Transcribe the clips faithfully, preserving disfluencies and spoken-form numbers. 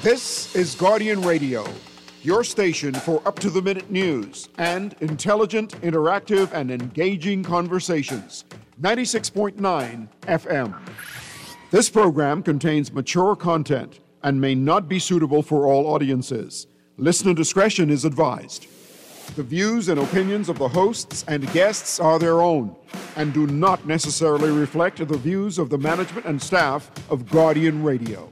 This is Guardian Radio, your station for up-to-the-minute news and intelligent, interactive, and engaging conversations. ninety-six point nine F M. This program contains mature content and may not be suitable for all audiences. Listener discretion is advised. The views and opinions of the hosts and guests are their own and do not necessarily reflect the views of the management and staff of Guardian Radio.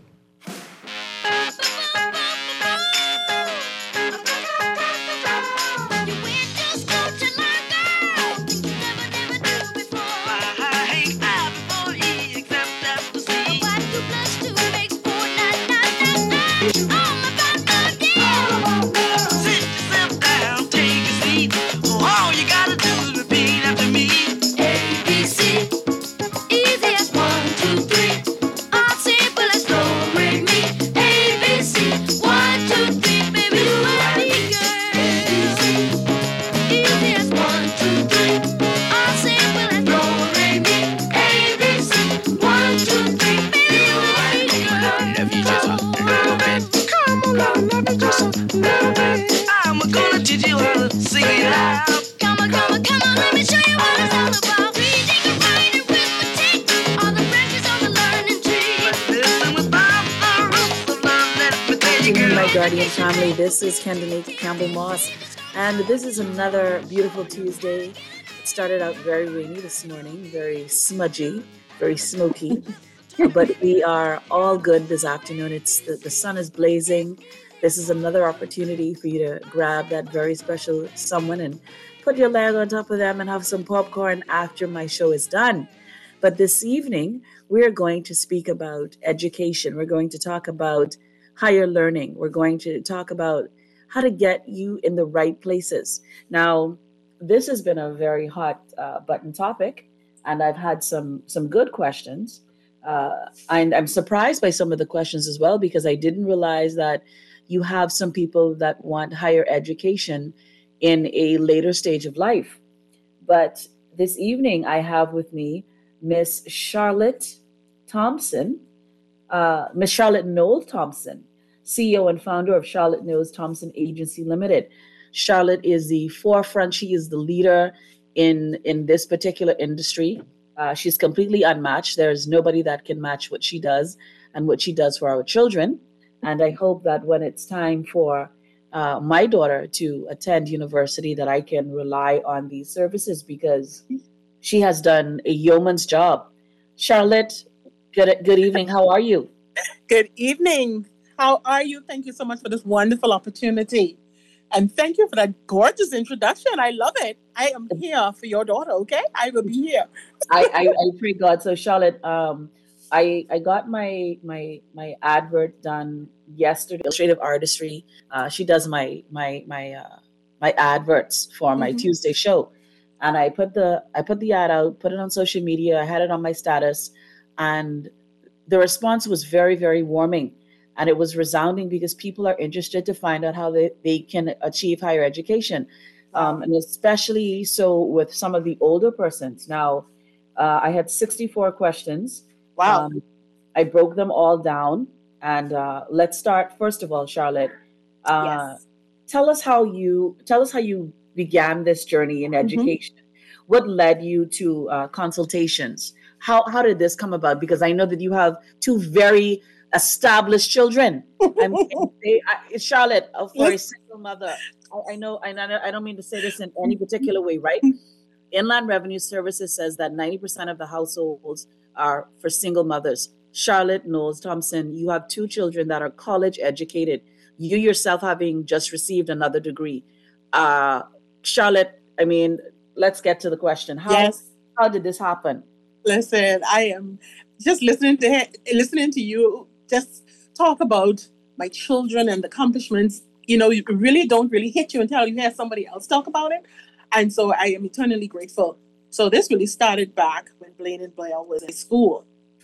Guardian family, this is Kendanique Campbell-Moss, and this is another beautiful Tuesday. It started out very rainy this morning, very smudgy, very smoky, but we are all good this afternoon. It's the, the sun is blazing. This is another opportunity for you to grab that very special someone and put your leg on top of them and have some popcorn after my show is done. But this evening, we're going to speak about education. We're going to talk about higher learning. We're going to talk about how to get you in the right places. Now, this has been a very hot uh, button topic, and I've had some some good questions. Uh, and I'm surprised by some of the questions as well, because I didn't realize that you have some people that want higher education in a later stage of life. But this evening, I have with me Miss Charlotte Thompson, uh, Miss Charlotte Noel Thompson, C E O and founder of Charlotte Knowles Thompson Agency Limited. Charlotte is the forefront. She is the leader in, in this particular industry. Uh, she's completely unmatched. There's nobody that can match what she does and what she does for our children. And I hope that when it's time for uh, my daughter to attend university, that I can rely on these services, because she has done a yeoman's job. Charlotte, good, good evening. How are you? Good evening. How are you? Thank you so much for this wonderful opportunity. And thank you for that gorgeous introduction. I love it. I am here for your daughter, okay? I will be here. I, I, I pray God. So Charlotte, um, I I got my my my advert done yesterday, illustrative artistry. Uh, she does my my my uh, my adverts for my mm-hmm. Tuesday show. And I put the I put the ad out, put it on social media, I had it on my status, and the response was very, very warming. And it was resounding, because people are interested to find out how they, they can achieve higher education. Um, and especially so with some of the older persons. Now, uh, I had sixty-four questions. Wow. Um, I broke them all down. And uh, let's start, first of all, Charlotte. Uh, yes. Tell us how you tell us how you began this journey in education. Mm-hmm. What led you to uh, consultations? How how did this come about? Because I know that you have two very established children. I'm they, I, Charlotte, uh, for a single mother, I, I know, I know, I don't mean to say this in any particular way, right? Inland Revenue Services says that ninety percent of the households are for single mothers. Charlotte Knowles Thompson, you have two children that are college educated. You yourself having just received another degree. Uh, Charlotte, I mean, let's get to the question. How, yes. how did this happen? Listen, I am just listening to listening to you just talk about my children and the accomplishments. You know, you really don't really hit you until you hear somebody else talk about it. And so I am eternally grateful. So this really started back when Blaine and Blair was in school.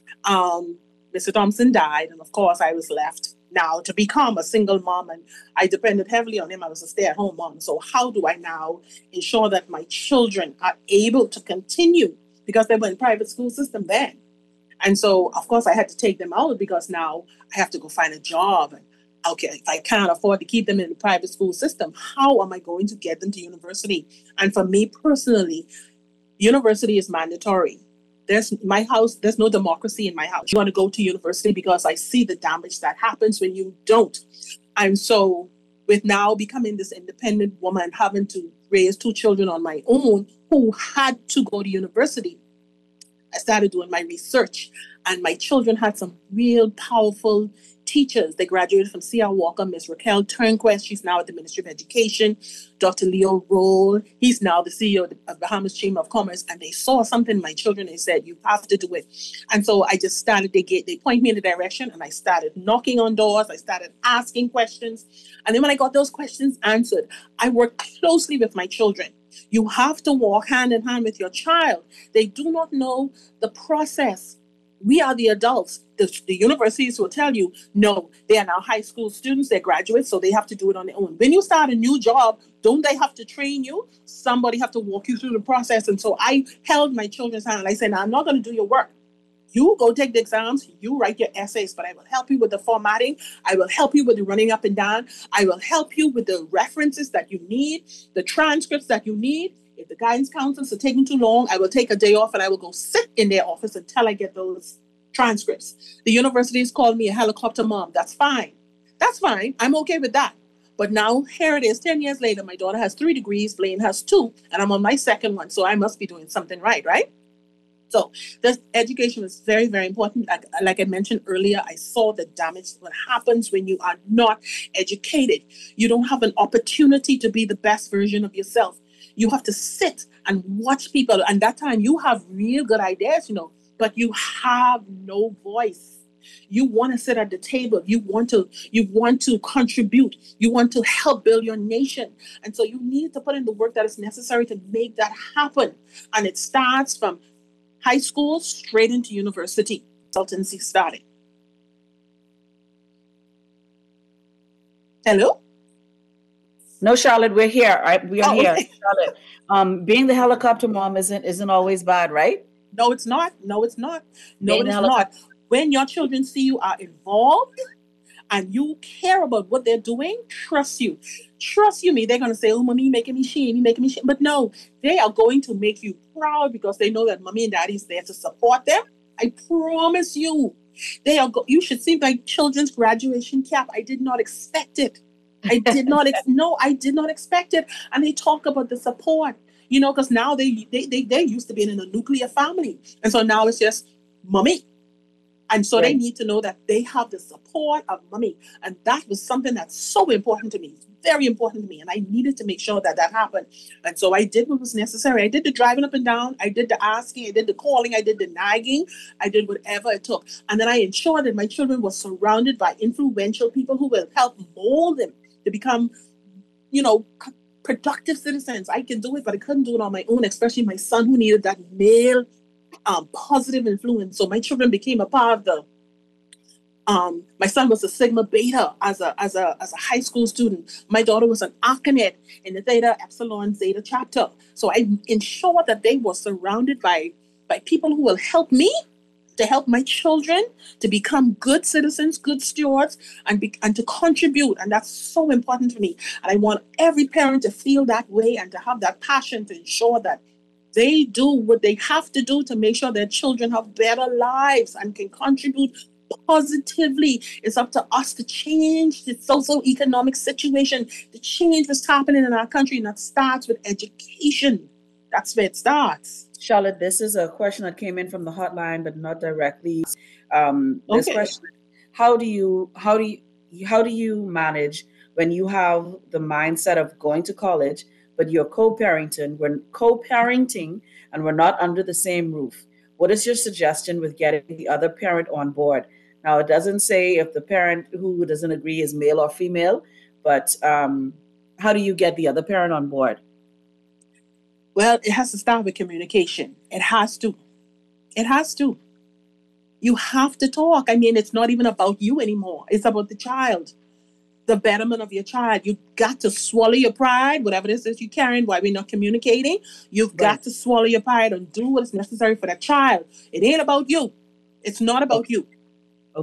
Um, Mister Thompson died, and of course I was left now to become a single mom, and I depended heavily on him. I was a stay-at-home mom. So how do I now ensure that my children are able to continue, because they were in private school system then? And so, of course, I had to take them out, because now I have to go find a job. And Okay, if I can't afford to keep them in the private school system, how am I going to get them to university? And for me personally, university is mandatory. There's my house, there's no democracy in my house. You want to go to university because I see the damage that happens when you don't. And so with now becoming this independent woman, having to raise two children on my own who had to go to university, I started doing my research, and my children had some real powerful teachers. They graduated from C R Walker, Miss Raquel Turnquest. She's now at the Ministry of Education. Doctor Leo Roll, he's now the C E O of the Bahamas Chamber of Commerce. And they saw something in my children. They said, you have to do it. And so I just started, they get, they point me in the direction, and I started knocking on doors. I started asking questions. And then when I got those questions answered, I worked closely with my children. You have to walk hand in hand with your child. They do not know the process. We are the adults. The, the universities will tell you, no, they are now high school students, they're graduates, so they have to do it on their own. When you start a new job, don't they have to train you? Somebody have to walk you through the process. And so I held my children's hand and I said, no, I'm not going to do your work. You go take the exams, you write your essays, but I will help you with the formatting. I will help you with the running up and down. I will help you with the references that you need, the transcripts that you need. If the guidance counselors are taking too long, I will take a day off and I will go sit in their office until I get those transcripts. The universities call me a helicopter mom. That's fine. That's fine. I'm okay with that. But now here it is, ten years later, my daughter has three degrees, Blaine has two, and I'm on my second one. So I must be doing something right, right? So this education is very, very important. Like, like I mentioned earlier, I saw the damage, what happens when you are not educated. You don't have an opportunity to be the best version of yourself. You have to sit and watch people. And that time you have real good ideas, you know, but you have no voice. You want to sit at the table. You want to, you want to contribute. You want to help build your nation. And so you need to put in the work that is necessary to make that happen. And it starts from high school straight into university. Consultancy started. Hello? No, Charlotte, we're here. I, we are Oh, here. okay. Charlotte, um, being the helicopter mom isn't isn't always bad, right? No, it's not. No, it's not. No, Being it the is helicopter. not. When your children see you are involved and you care about what they're doing, trust you. Trust you me. They're going to say, oh, mommy, you're making me shame, you're making me shame. But no, they are going to make you proud because they know that mommy and daddy is there to support them. I promise you. They are. Go- you should see my children's graduation cap. I did not expect it. I did not. Ex- no, I did not expect it. And they talk about the support, you know, because now they, they, they, they're used to being in a nuclear family. And so now it's just mommy. And so Right. they need to know that they have the support of mommy. And that was something that's so important to me. It's very important to me. And I needed to make sure that that happened. And so I did what was necessary. I did the driving up and down. I did the asking. I did the calling. I did the nagging. I did whatever it took. And then I ensured that my children were surrounded by influential people who will help mold them to become, you know, c- productive citizens. I can do it, but I couldn't do it on my own, especially my son who needed that male Um, positive influence. So my children became a part of the. Um, my son was a Sigma Beta as a as a as a high school student. My daughter was an Arcanet in the Theta Epsilon Zeta chapter. So I ensured that they were surrounded by by people who will help me to help my children to become good citizens, good stewards, and be, and to contribute. And that's so important to me. And I want every parent to feel that way and to have that passion to ensure that they do what they have to do to make sure their children have better lives and can contribute positively. It's up to us to change the socio-economic situation, to change what's happening in our country, and that starts with education. That's where it starts. Charlotte, this is a question that came in from the hotline, but not directly. Um, this Okay. question: How do you how do you how do you manage when you have the mindset of going to college, but you're co-parenting, we're co-parenting, and we're not under the same roof? What is your suggestion with getting the other parent on board? Now, it doesn't say if the parent who doesn't agree is male or female, but um, how do you get the other parent on board? Well, it has to start with communication. It has to. It has to. You have to talk. I mean, it's not even about you anymore. It's about the child, the betterment of your child. You got to swallow your pride, whatever this is you're carrying, why we're not communicating. You've Right. got to swallow your pride and do what is necessary for that child. It ain't about you. It's not about Okay. you. Okay.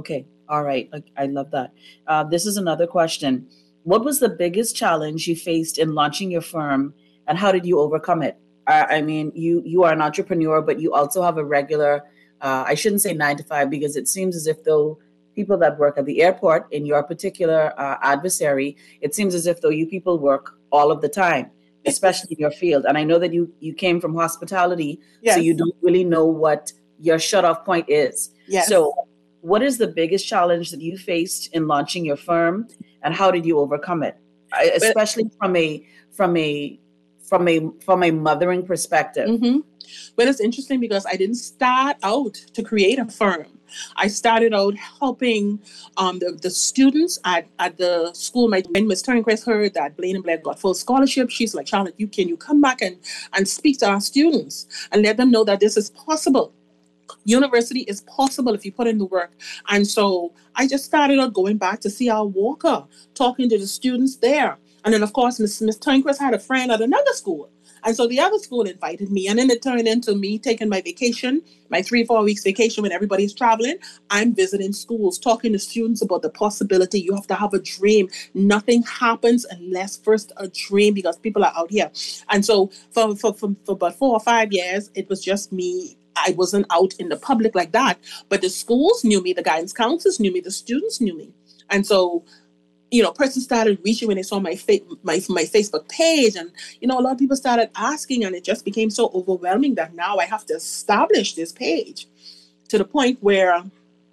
All right. Like, I love that. Uh, this is another question. What was the biggest challenge you faced in launching your firm, and how did you overcome it? I, I mean, you you are an entrepreneur, but you also have a regular. Uh, I shouldn't say nine to five, because it seems as if though people that work at the airport, in your particular uh, adversary, it seems as if though you people work all of the time, especially in your field. And I know that you you came from hospitality, so Yes. you don't really know what your shut off point is. Yes. So what is the biggest challenge that you faced in launching your firm, and how did you overcome it? I- But Especially from a from a from a from a mothering perspective. hmm But it's interesting because I didn't start out to create a firm. I started out helping um, the, the students at, at the school. My when Miss Turnquist heard that Blaine and Blair got full scholarship, she's like, Charlotte, you can you come back and, and speak to our students and let them know that this is possible. University is possible if you put in the work. And so I just started out going back to C R Walker, talking to the students there. And then, of course, Miss Miss Turnquist had a friend at another school. And so the other school invited me. And then it turned into me taking my vacation, my three, four weeks vacation when everybody's traveling. I'm visiting schools, talking to students about the possibility. You have to have a dream. Nothing happens unless first a dream, because people are out here. And so for, for, for, for about four or five years, it was just me. I wasn't out in the public like that, but the schools knew me, the guidance counselors knew me, the students knew me. And so, you know, persons started reaching when they saw my, fa- my my Facebook page, and, you know, a lot of people started asking, and it just became so overwhelming that now I have to establish this page to the point where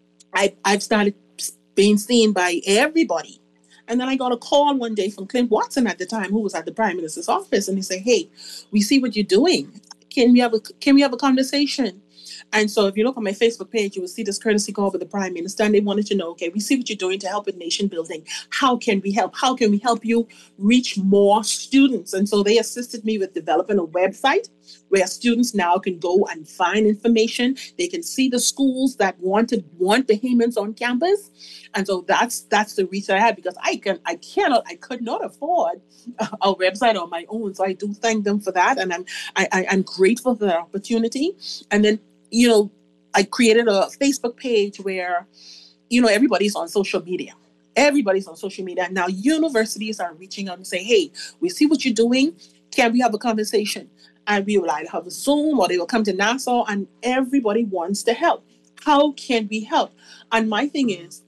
I, I've started being seen by everybody. And then I got a call one day from Clint Watson at the time, who was at the Prime Minister's office, and he said, hey, we see what you're doing. Can we have a can we have a conversation? And so if you look on my Facebook page, you will see this courtesy call with the Prime Minister, and they wanted to know, okay, we see what you're doing to help with nation building. How can we help? How can we help you reach more students? And so they assisted me with developing a website where students now can go and find information. They can see the schools that want to want Bahamians on campus. And so that's that's the reach I had, because I can I cannot I could not afford a, a website on my own. So I do thank them for that, and I'm I, I, I'm grateful for that opportunity. And then, you know, I created a Facebook page where, you know, everybody's on social media. Everybody's on social media. Now universities are reaching out and say, hey, we see what you're doing. Can we have a conversation? And we will either have a Zoom or they will come to Nassau, and everybody wants to help. How can we help? And my thing is,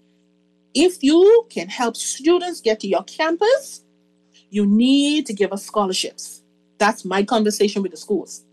if you can help students get to your campus, you need to give us scholarships. That's my conversation with the schools.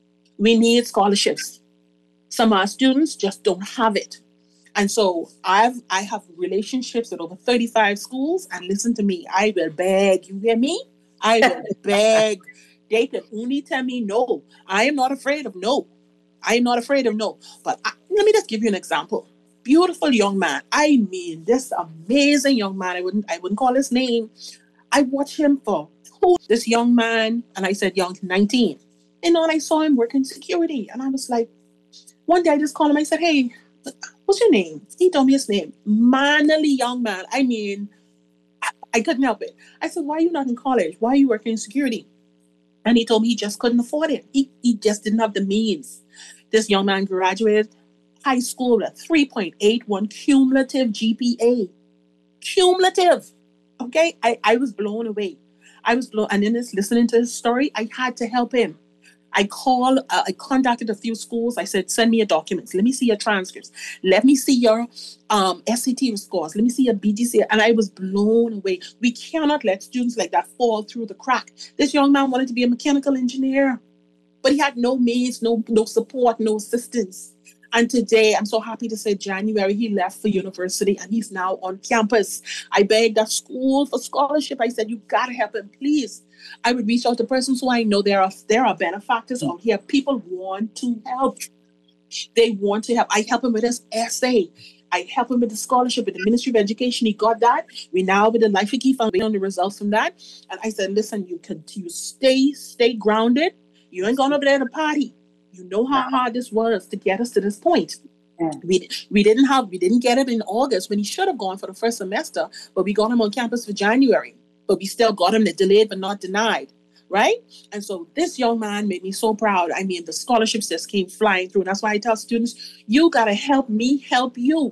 We need scholarships. Some of our students just don't have it. And so I've I have relationships with over thirty-five schools, and listen to me, I will beg, you hear me? I will beg. They can only tell me no. I am not afraid of no. I am not afraid of no. But I, let me just give you an example. Beautiful young man. I mean, this amazing young man. I wouldn't I wouldn't call his name. I watched him for two, this young man, and I said young, nineteen. You know, and I saw him working security, and I was like, one day I just called him. I said, hey, what's your name? He told me his name. Manly young man. I mean, I, I couldn't help it. I said, why are you not in college? Why are you working in security? And he told me he just couldn't afford it. He, he just didn't have the means. This young man graduated high school with a three point eight one cumulative G P A. Cumulative. Okay? I, I was blown away. I was blown. And in this, listening to his story, I had to help him. I called, uh, I contacted a few schools. I said, send me your documents. Let me see your transcripts. Let me see your um, S A T scores. Let me see your B G C. And I was blown away. We cannot let students like that fall through the crack. This young man wanted to be a mechanical engineer, but he had no means, no, no support, no assistance. And today, I'm so happy to say January, he left for university and he's now on campus. I begged that school for scholarship. I said, you got to help him, please. I would reach out to persons who I know there are there are benefactors out here. People want to help. They want to help. I help him with his essay. I help him with the scholarship with the Ministry of Education. He got that. We now with the Life Key Foundation on the results from that. And I said, listen, you continue, stay, stay grounded. You ain't going over there to party. You know how hard this was to get us to this point. Yeah. We we didn't have we didn't get it in August when he should have gone for the first semester, but we got him on campus for January. But we still got him delayed but not denied, right? And so this young man made me so proud. I mean, the scholarships just came flying through. And that's why I tell students, you got to help me help you.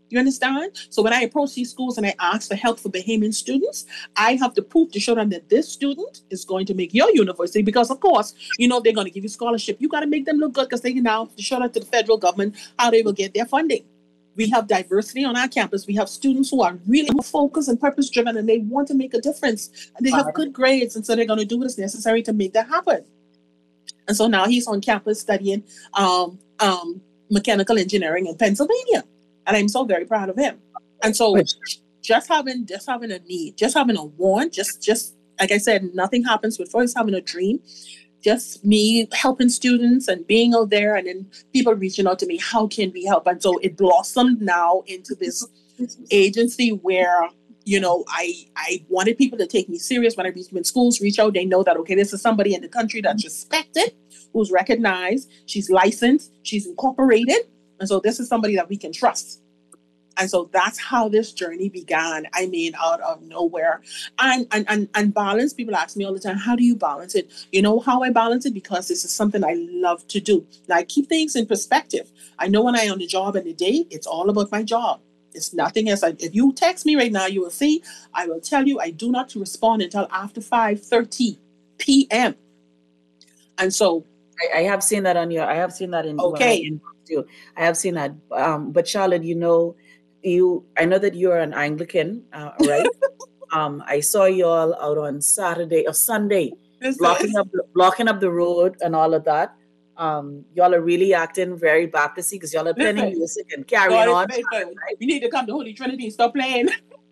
You understand? So when I approach these schools and I ask for help for Bahamian students, I have to prove to show them that this student is going to make your university, because of course, you know, they're going to give you scholarship. You got to make them look good because they can now show that to the federal government how they will get their funding. We have diversity on our campus. We have students who are really focused and purpose driven, and they want to make a difference. And they have good grades, and so they're going to do what is necessary to make that happen. And so now he's on campus studying um, um, mechanical engineering in Pennsylvania. And I'm so very proud of him. And so just having just having a need, just having a want, just just like I said, nothing happens before just having a dream. Just me helping students and being out there, and then people reaching out to me, how can we help? And so it blossomed now into this agency where, you know, I I wanted people to take me serious when I reach them in schools, reach out. They know that, okay, this is somebody in the country that's respected, who's recognized, she's licensed, she's incorporated. And so this is somebody that we can trust. And so that's how this journey began. I mean, out of nowhere. And, and, and, and balance, people ask me all the time, how do you balance it? You know how I balance it? Because this is something I love to do. Now, I keep things in perspective. I know when I'm on the job in the day, it's all about my job. It's nothing else. If you text me right now, you will see, I will tell you, I do not respond until after five thirty p.m. And so I, I have seen that on your, I have seen that in, okay. in too. I have seen that. Um, but Charlotte, you know, you, I know that you're an Anglican, uh, right? um, I saw you all out on Saturday or Sunday, This blocking is- up, blocking up the road and all of that. Um, y'all are really acting very Baptisty because y'all are playing Listen, music and carrying God on. is faithful. We need to come to Holy Trinity. Stop playing.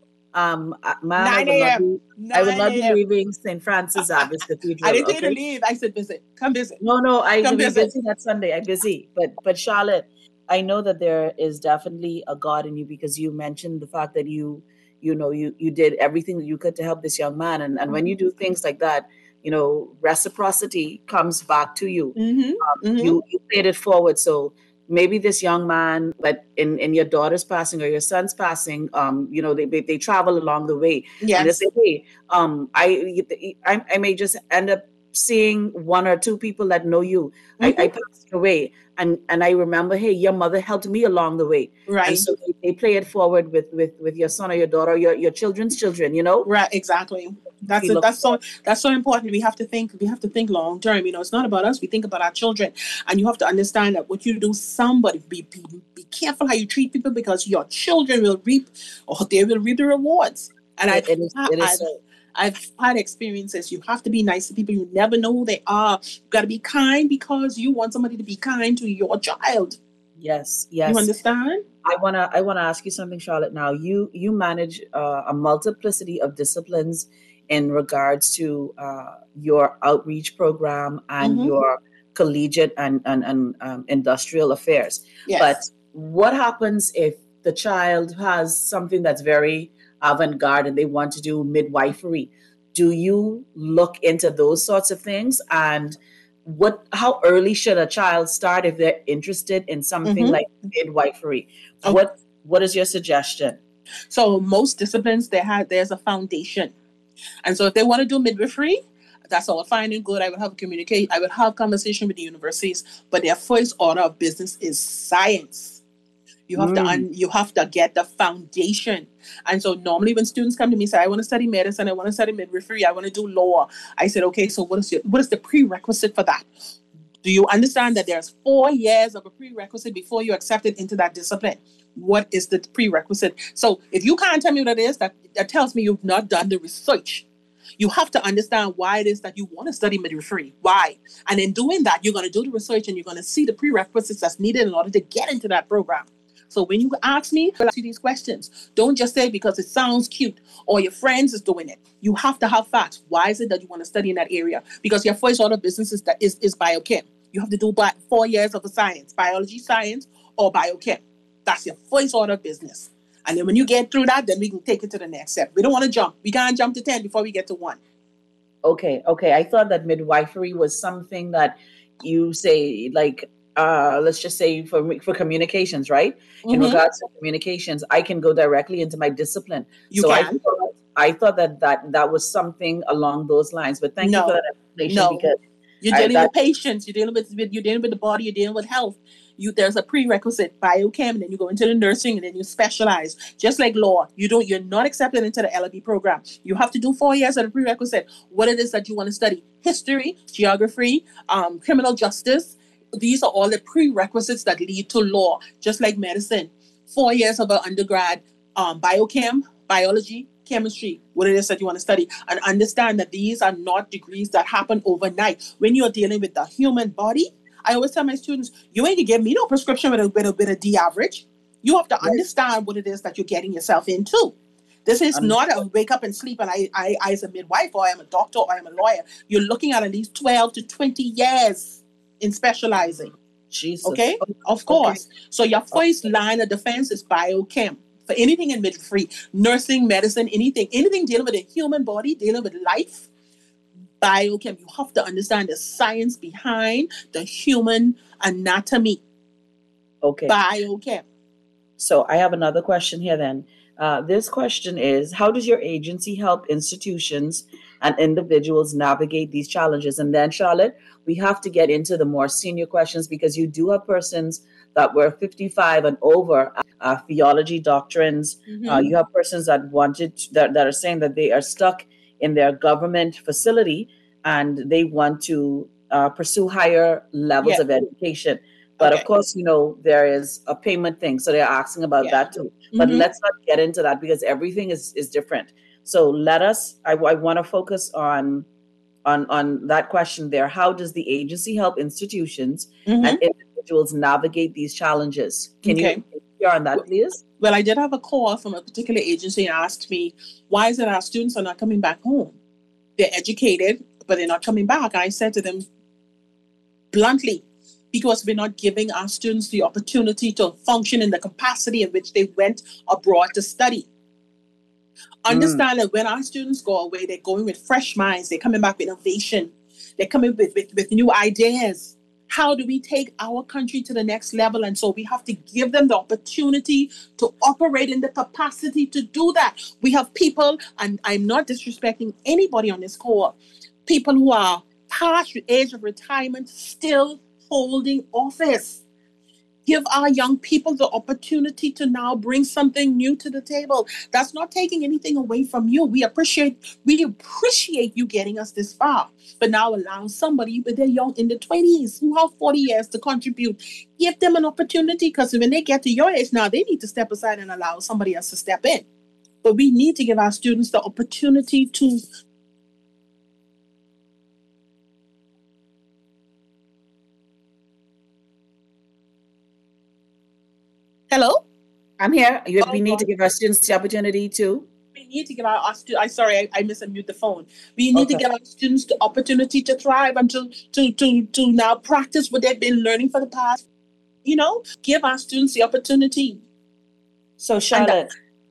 Um, uh, ma'am, I nine will not a.m. be, I will not be nine a.m. leaving Saint Francis Abbas Cathedral. I didn't tell you Okay? to leave. I said visit. Come visit. No, no, I Come will be visit. busy that Sunday. I'm busy. But but Charlotte, I know that there is definitely a God in you because you mentioned the fact that you, you know, you you did everything that you could to help this young man. And, and when you do things like that, you know, reciprocity comes back to you. Mm-hmm. Um, Mm-hmm. you you paid it forward. So maybe this young man, but in, in your daughter's passing or your son's passing, um, you know, they they, they travel along the way. And they Yes. say, hey, um, I, I I may just end up seeing one or two people that know you. I, I passed away, and and I remember, hey, your mother helped me along the way, and Right. so they, they play it forward with with with your son or your daughter, or your your children's children. You know, Right. Exactly. That's We it. look That's so. That's so important. We have to think. We have to think long term. You know, it's not about us. We think about our children, and you have to understand that what you do, somebody be be, be careful how you treat people because your children will reap, or they will reap the rewards. And it, I've it is it is I've so. I've had experiences. You have to be nice to people. You never know who they are. You got to be kind because you want somebody to be kind to your child. Yes, You yes. understand? I wanna I wanna ask you something, Charlotte. Now you you manage uh, a multiplicity of disciplines in regards to uh, your outreach program and Mhm. your collegiate and and, and um, industrial affairs. Yes. But what happens if the child has something that's very avant-garde and they want to do midwifery? Do you look into those sorts of things? And what how early should a child start if they're interested in something Mhm. like midwifery? Okay. What what is your suggestion? So most disciplines they have there's a foundation, and so if they want to do midwifery, that's all fine and good. I would have communicate. I would have conversation with the universities, but their first order of business is science. You have to Mm, un, you have to get the foundation. And so normally when students come to me say, I want to study medicine, I want to study midwifery, I want to do law. I said, okay, so what is your what is the prerequisite for that? Do you understand that there's four years of a prerequisite before you're accepted into that discipline? What is the prerequisite? So if you can't tell me what it is, that, that tells me you've not done the research. You have to understand why it is that you want to study midwifery. Why? And in doing that, you're going to do the research and you're going to see the prerequisites that's needed in order to get into that program. So when you ask me, I'll ask you these questions. Don't just say because it sounds cute or your friends is doing it. You have to have facts. Why is it that you want to study in that area? Because your first order of business is, that is, is biochem. You have to do bi- four years of a science, biology, science, or biochem. That's your first order of business. And then when you get through that, then we can take it to the next step. We don't want to jump. We can't jump to ten before we get to one. okay, okay. I thought that midwifery was something that you say, like, uh, let's just say for for communications, right? In Mhm. regards to communications, I can go directly into my discipline. You So I can. thought I thought that that that was something along those lines. But thank you for No, that explanation no. because You're dealing I, with patients. You're dealing with, with you're dealing with the body. You're dealing with health. You there's a prerequisite biochem, and then you go into the nursing, and then you specialize. Just like law, you don't you're not accepted into the L L B program. You have to do four years of the prerequisite. What it is that you want to study: history, geography, um, criminal justice. These are all the prerequisites that lead to law. Just like medicine, four years of an undergrad, um, biochem, biology, chemistry, what it is that you want to study, and understand that these are not degrees that happen overnight. When you're dealing with the human body, I always tell my students, you ain't gonna give me no prescription with a, with a, with a D average. You have to yes. understand what it is that you're getting yourself into. This is um, not a wake up and sleep and I, I, I as a midwife, or I am a doctor, or I am a lawyer. You're looking at at least twelve to twenty years in specializing. Jesus. Okay? Of course. Okay. So your first line of defense is biochem. For anything in midwifery, nursing, medicine, anything, anything dealing with the human body, dealing with life, biochem, you have to understand the science behind the human anatomy. Okay. Biochem. So I have another question here then. Uh, this question is, how does your agency help institutions and individuals navigate these challenges? And then, Charlotte, we have to get into the more senior questions, because you do have persons that were fifty-five and over, uh, theology doctrines. Mm-hmm. Uh, you have persons that wanted to, that, that are saying that they are stuck in their government facility and they want to uh, pursue higher levels yeah. of education. But okay. of course, you know, there is a payment thing. So they're asking about yeah. that too. But mm-hmm. let's not get into that, because everything is, is different. So let us, I, I want to focus on, on, on that question there. How does the agency help institutions mm-hmm. and individuals navigate these challenges? Can okay. you share on that, please? Well, I did have a call from a particular agency and asked me, why is it our students are not coming back home? They're educated, but they're not coming back. I said to them bluntly, because we're not giving our students the opportunity to function in the capacity in which they went abroad to study. Understand mm. that when our students go away, they're going with fresh minds. They're coming back with innovation. They're coming with, with, with new ideas. How do we take our country to the next level? And so we have to give them the opportunity to operate in the capacity to do that. We have people, and I'm not disrespecting anybody on this call, people who are past the age of retirement still holding office. Give our young people the opportunity to now bring something new to the table. That's not taking anything away from you. We appreciate we appreciate you getting us this far. But now allow somebody with their young in the twenties who have forty years to contribute. Give them an opportunity, because when they get to your age now, they need to step aside and allow somebody else to step in. But we need to give our students the opportunity to Hello? I'm here. You, oh, we need to give our students the opportunity to. We need to give our, our students, I sorry, I, I misunmute the phone. We need okay. to give our students the opportunity to thrive and to, to, to, to now practice what they've been learning for the past, you know, give our students the opportunity. So Charlotte,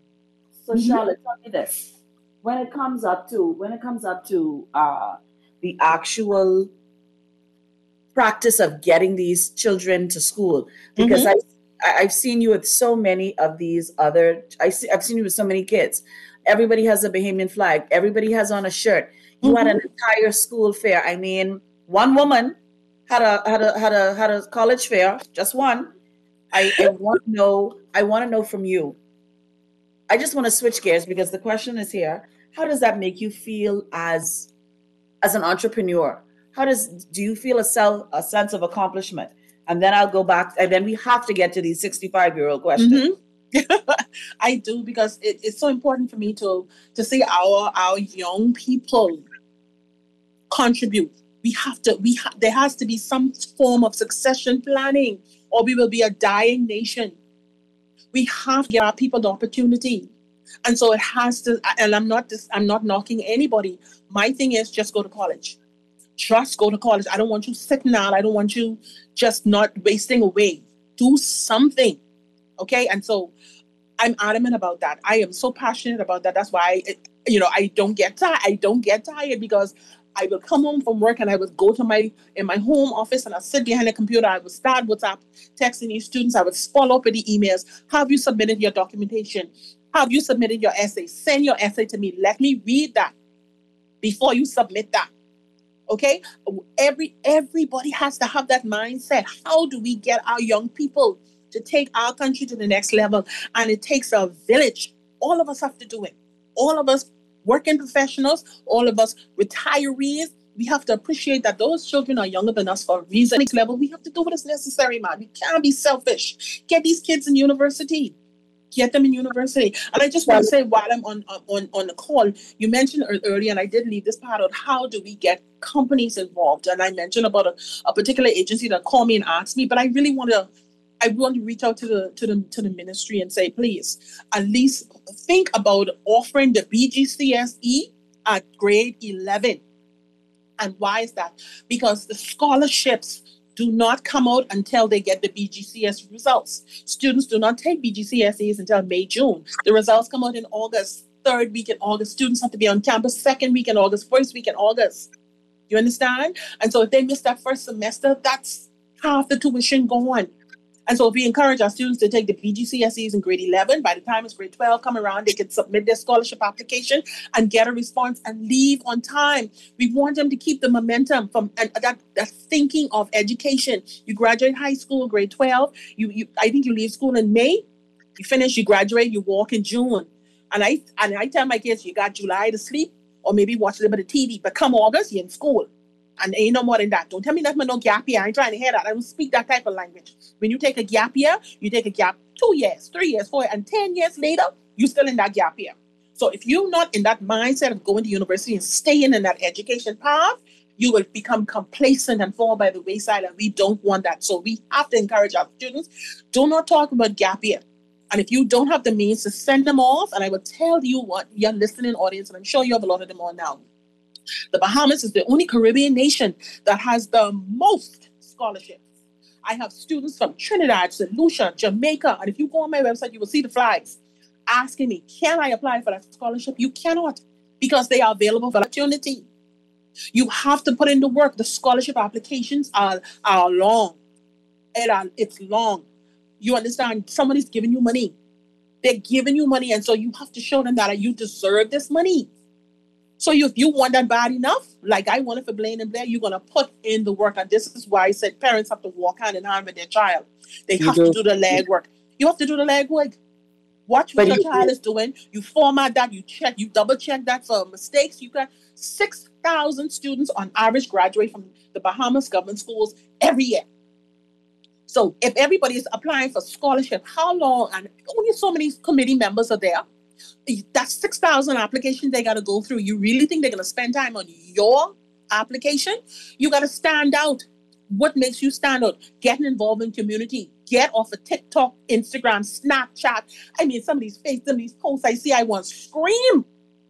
so mm-hmm. Charlotte, tell me this. When it comes up to, when it comes up to uh, the actual practice of getting these children to school, because mm-hmm. I I've seen you with so many of these other, I see, I've seen you with so many kids. Everybody has a Bahamian flag. Everybody has on a shirt. You mm-hmm. had an entire school fair. I mean, one woman had a had a had a had a college fair, just one. I, I want to know, I want to know from you. I just want to switch gears, because the question is here. How does that make you feel as as an entrepreneur? How does do you feel a self a sense of accomplishment? And then I'll go back, and then we have to get to these sixty-five-year-old questions. Mm-hmm. I do, because it, it's so important for me to, to see our our young people contribute. We have to, we ha- there has to be some form of succession planning, or we will be a dying nation. We have to give our people the opportunity. And so it has to, and I'm not this, I'm not knocking anybody. My thing is just go to college. Just go to college. I don't want you sitting out. I don't want you just not wasting away. Do something. Okay? And so I'm adamant about that. I am so passionate about that. That's why, I, you know, I don't get tired. I don't get tired, because I will come home from work and I will go to my, in my home office, and I'll sit behind the computer. I will start WhatsApp texting these students. I will follow up with the emails. Have you submitted your documentation? Have you submitted your essay? Send your essay to me. Let me read that before you submit that. Okay, every everybody has to have that mindset. How do we get our young people to take our country to the next level? And it takes a village. All of us have to do it. All of us working professionals, all of us retirees. We have to appreciate that those children are younger than us for a reason. Next level, we have to do what is necessary, man. We can't be selfish. Get these kids in university. Get them in university. And I just want to say, while I'm on on on the call, you mentioned earlier, and I did leave this part out, how do we get companies involved? And I mentioned about a, a particular agency that called me and asked me, but I really want to I want to reach out to the to the to the ministry and say, please, at least think about offering the B G C S E at grade eleven. And why is that? Because the scholarships do not come out until they get the B G C S E results. Students do not take B G C S Es until May, June. The results come out in August, third week in August. Students have to be on campus second week in August, first week in August. You understand? And so if they miss that first semester, that's half the tuition gone. And so if we encourage our students to take the B G C S Es in grade eleven, by the time it's grade twelve come around, they can submit their scholarship application and get a response and leave on time. We want them to keep the momentum from and that, that thinking of education. You graduate high school, grade twelve. You, you, I think you leave school in May. You finish, you graduate, you walk in June. And I and I tell my kids, you got July to sleep or maybe watch a little bit of T V. But come August, you're in school. And ain't no more than that. Don't tell me nothing no gap year. I ain't trying to hear that. I don't speak that type of language. When you take a gap year, you take a gap two years, three years, four, and ten years later, you still in that gap year. So if you're not in that mindset of going to university and staying in that education path, you will become complacent and fall by the wayside, and we don't want that. So we have to encourage our students, do not talk about gap year. And if you don't have the means to send them off, and I will tell you what, your listening audience, and I'm sure you have a lot of them on now, the Bahamas is the only Caribbean nation that has the most scholarships. I have students from Trinidad, Saint Lucia, Jamaica, and if you go on my website, you will see the flags asking me, can I apply for that scholarship? You cannot, because they are available for opportunity. You have to put in the work. The scholarship applications are, are long. It are, it's long. You understand? Somebody's giving you money. They're giving you money, and so you have to show them that you deserve this money. So you, if you want that bad enough, like I wanted for Blaine and Blair, you're going to put in the work. And this is why I said parents have to walk hand in hand with their child. They have to do the legwork. You have to do the legwork. Watch what but your you, child is doing. You format that. You check. You double check that for mistakes. You got six thousand students on average graduate from the Bahamas government schools every year. So if everybody is applying for scholarship, how long? And only so many committee members are there. That's six thousand applications they got to go through. You really think they're going to spend time on your application? You got to stand out. What makes you stand out? Getting involved in community. Get off of TikTok, Instagram, Snapchat. I mean, some of these faces, some of these posts I see, I want to scream.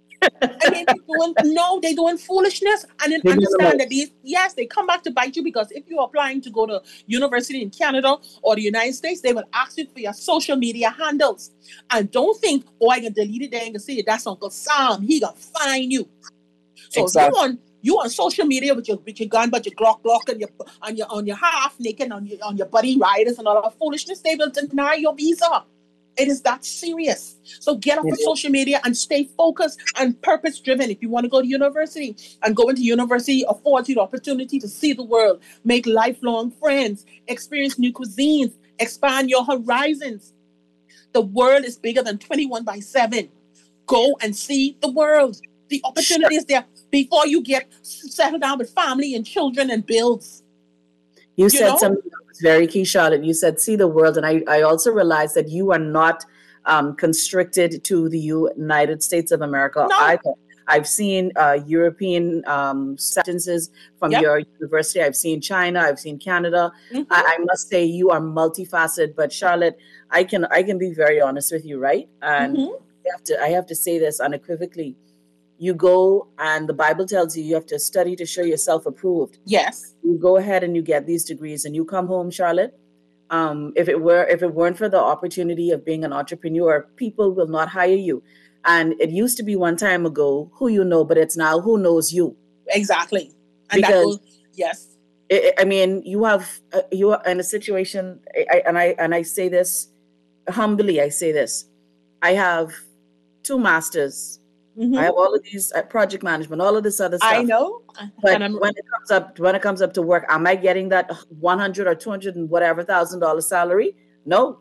I mean, they're doing, no, they're doing foolishness. And then understand that these, yes, they come back to bite you, because if you're applying to go to university in Canada or the United States, they will ask you for your social media handles. And don't think, oh, I can delete it there and say that's Uncle Sam. He gonna find you. So exactly. you on you on social media with your with your gun, but your Glock Glock and your on your on your half naked on your on your buddy riders and all that foolishness, they will deny your visa. It is that serious. So get off of social media and stay focused and purpose driven. If you want to go to university, and go into university affords you the opportunity to see the world, make lifelong friends, experience new cuisines, expand your horizons. The world is bigger than twenty-one by seven. Go and see the world. The opportunity is there before you get settled down with family and children and bills. You, you said know? something that was very key, Charlotte. You said, see the world. And I, I also realized that you are not um, constricted to the United States of America no. either. I've seen uh, European um, sentences from yep. your university. I've seen China. I've seen Canada. Mm-hmm. I, I must say you are multifaceted. But Charlotte, I can I can be very honest with you, right? And mm-hmm. I have to I have to say this unequivocally. You go, and the Bible tells you you have to study to show yourself approved. Yes. You go ahead and you get these degrees, and you come home, Charlotte. Um, if it were if it weren't for the opportunity of being an entrepreneur, people will not hire you. And it used to be one time ago who you know, but it's now who knows you. Exactly. And because that goes, yes. It, I mean, you have uh, you are in a situation, I, and I and I say this humbly. I say this. I have two masters Mm-hmm. I have all of these uh, project management, all of this other stuff. I know. But And I'm, when it comes up, when it comes up to work, am I getting that one hundred or two hundred and whatever thousand dollar salary? No.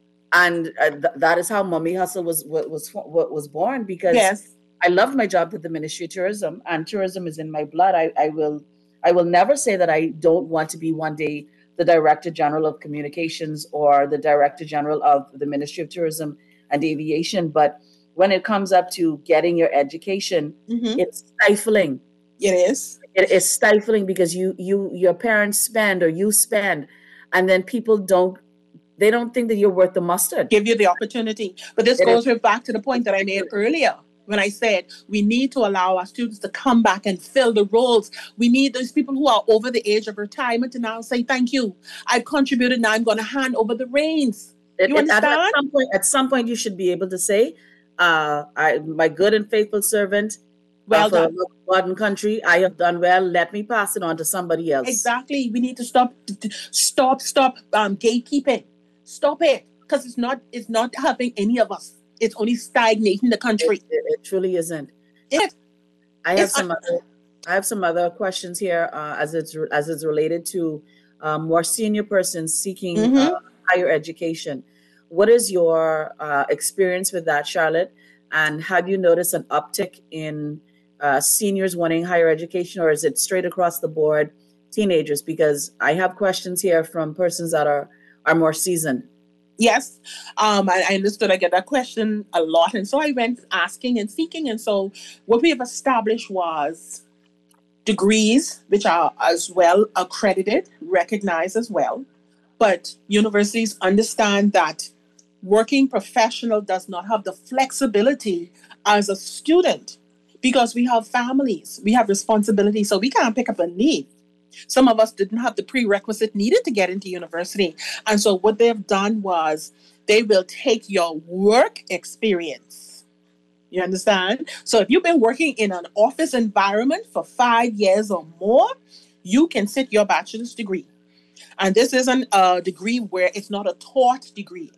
And uh, th- that is how Mummy Hustle was was was, was born, because yes. I loved my job with the Ministry of Tourism, and tourism is in my blood. I, I will I will never say that I don't want to be one day the Director General of Communications or the Director General of the Ministry of Tourism and Aviation. But when it comes up to getting your education, Mm-hmm. it's stifling. It is. It is stifling because you you your parents spend or you spend, and then people don't they don't think that you're worth the mustard. Give you the opportunity. But this It goes is. right back to the point that I made earlier when I said we need to allow our students to come back and fill the roles. We need those people who are over the age of retirement to now say, thank you. I've contributed. Now I'm going to hand over the reins. It- You it- at, understand? at some point, at some point, you should be able to say, uh, I, my good and faithful servant, Well of a done. modern country, I have done well. Let me pass it on to somebody else. Exactly. We need to stop, stop, stop um, gatekeeping. Stop it, because it's not, it's not helping any of us. It's only stagnating the country. It, it, it truly isn't. It, I have it's some un- other, I have some other questions here uh, as it's as it's related to um, more senior persons seeking Mhm. uh, higher education. What is your uh, experience with that, Charlotte? And have you noticed an uptick in uh, seniors wanting higher education, or is it straight across the board teenagers? Because I have questions here from persons that are are more seasoned. Yes, um, I, I understood. I get that question a lot, and so I went asking and seeking. And so, what we have established was degrees, which are as well accredited, recognized as well. But universities understand that working professional does not have the flexibility as a student, because we have families, we have responsibilities, so we can't pick up and leave. Some of us didn't have the prerequisite needed to get into university. And so what they've done was they will take your work experience. You understand? So if you've been working in an office environment for five years or more, you can sit your bachelor's degree. And this isn't a degree where it's not a taught degree.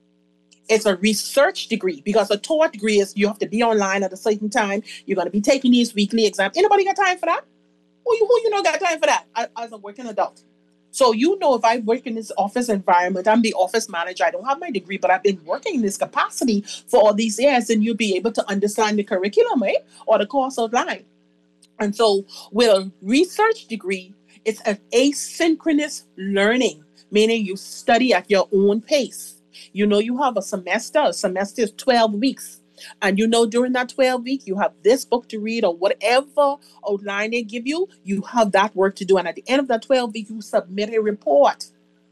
It's a research degree, because a taught degree is you have to be online at a certain time. You're going to be taking these weekly exams. Anybody got time for that? Who you, who you know got time for that as a working adult? So you know, if I work in this office environment, I'm the office manager. I don't have my degree, but I've been working in this capacity for all these years, and you'll be able to understand the curriculum, right? Or the course outline. And so with a research degree, it's an asynchronous learning, meaning you study at your own pace. You know, you have a semester. A semester is twelve weeks. And you know, during that twelve week, you have this book to read or whatever outline they give you, you have that work to do. And at the end of that twelve week, you submit a report.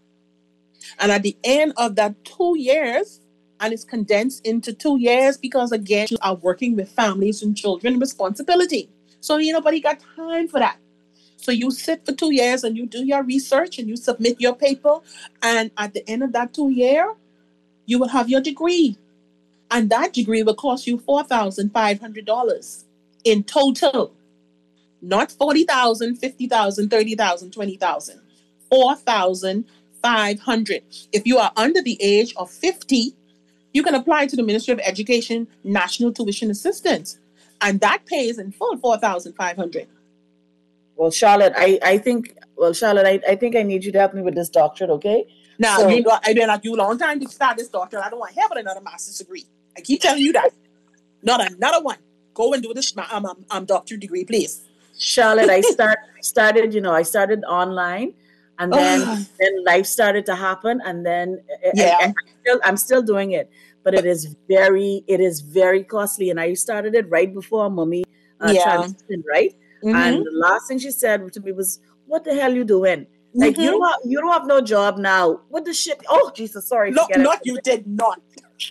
And at the end of that two years, and it's condensed into two years because, again, you are working with families and children responsibility. So ain't nobody got time for that. So you sit for two years and you do your research and you submit your paper. And at the end of that two year, you will have your degree. And that degree will cost you four thousand five hundred dollars in total. Not forty thousand dollars, fifty thousand dollars, thirty thousand dollars, twenty thousand dollars. four thousand five hundred dollars. If you are under the age of fifty, you can apply to the Ministry of Education National Tuition Assistance. And that pays in full four thousand five hundred dollars. Well, Charlotte, I, I think, well, Charlotte, I, I think I need you to help me with this doctorate, okay? Now, So- you know, I've been at you a long time to start this doctorate. I don't want to have another master's degree. I keep telling you that. Not another one. Go and do this um, um, um, doctorate degree, please. Charlotte, I start started, you know, I started online, and then Oh. then life started to happen, and then Yeah. and, and I'm, still, I'm still doing it, but it is very it is very costly. And I started it right before Mommy uh, Yeah. transitioned, right? Mhm. And the last thing she said to me was, "What the hell you doing? Like you Mhm. don't have, you don't have no job now. What the shit? Oh Jesus, sorry, No, forget it. not you did not.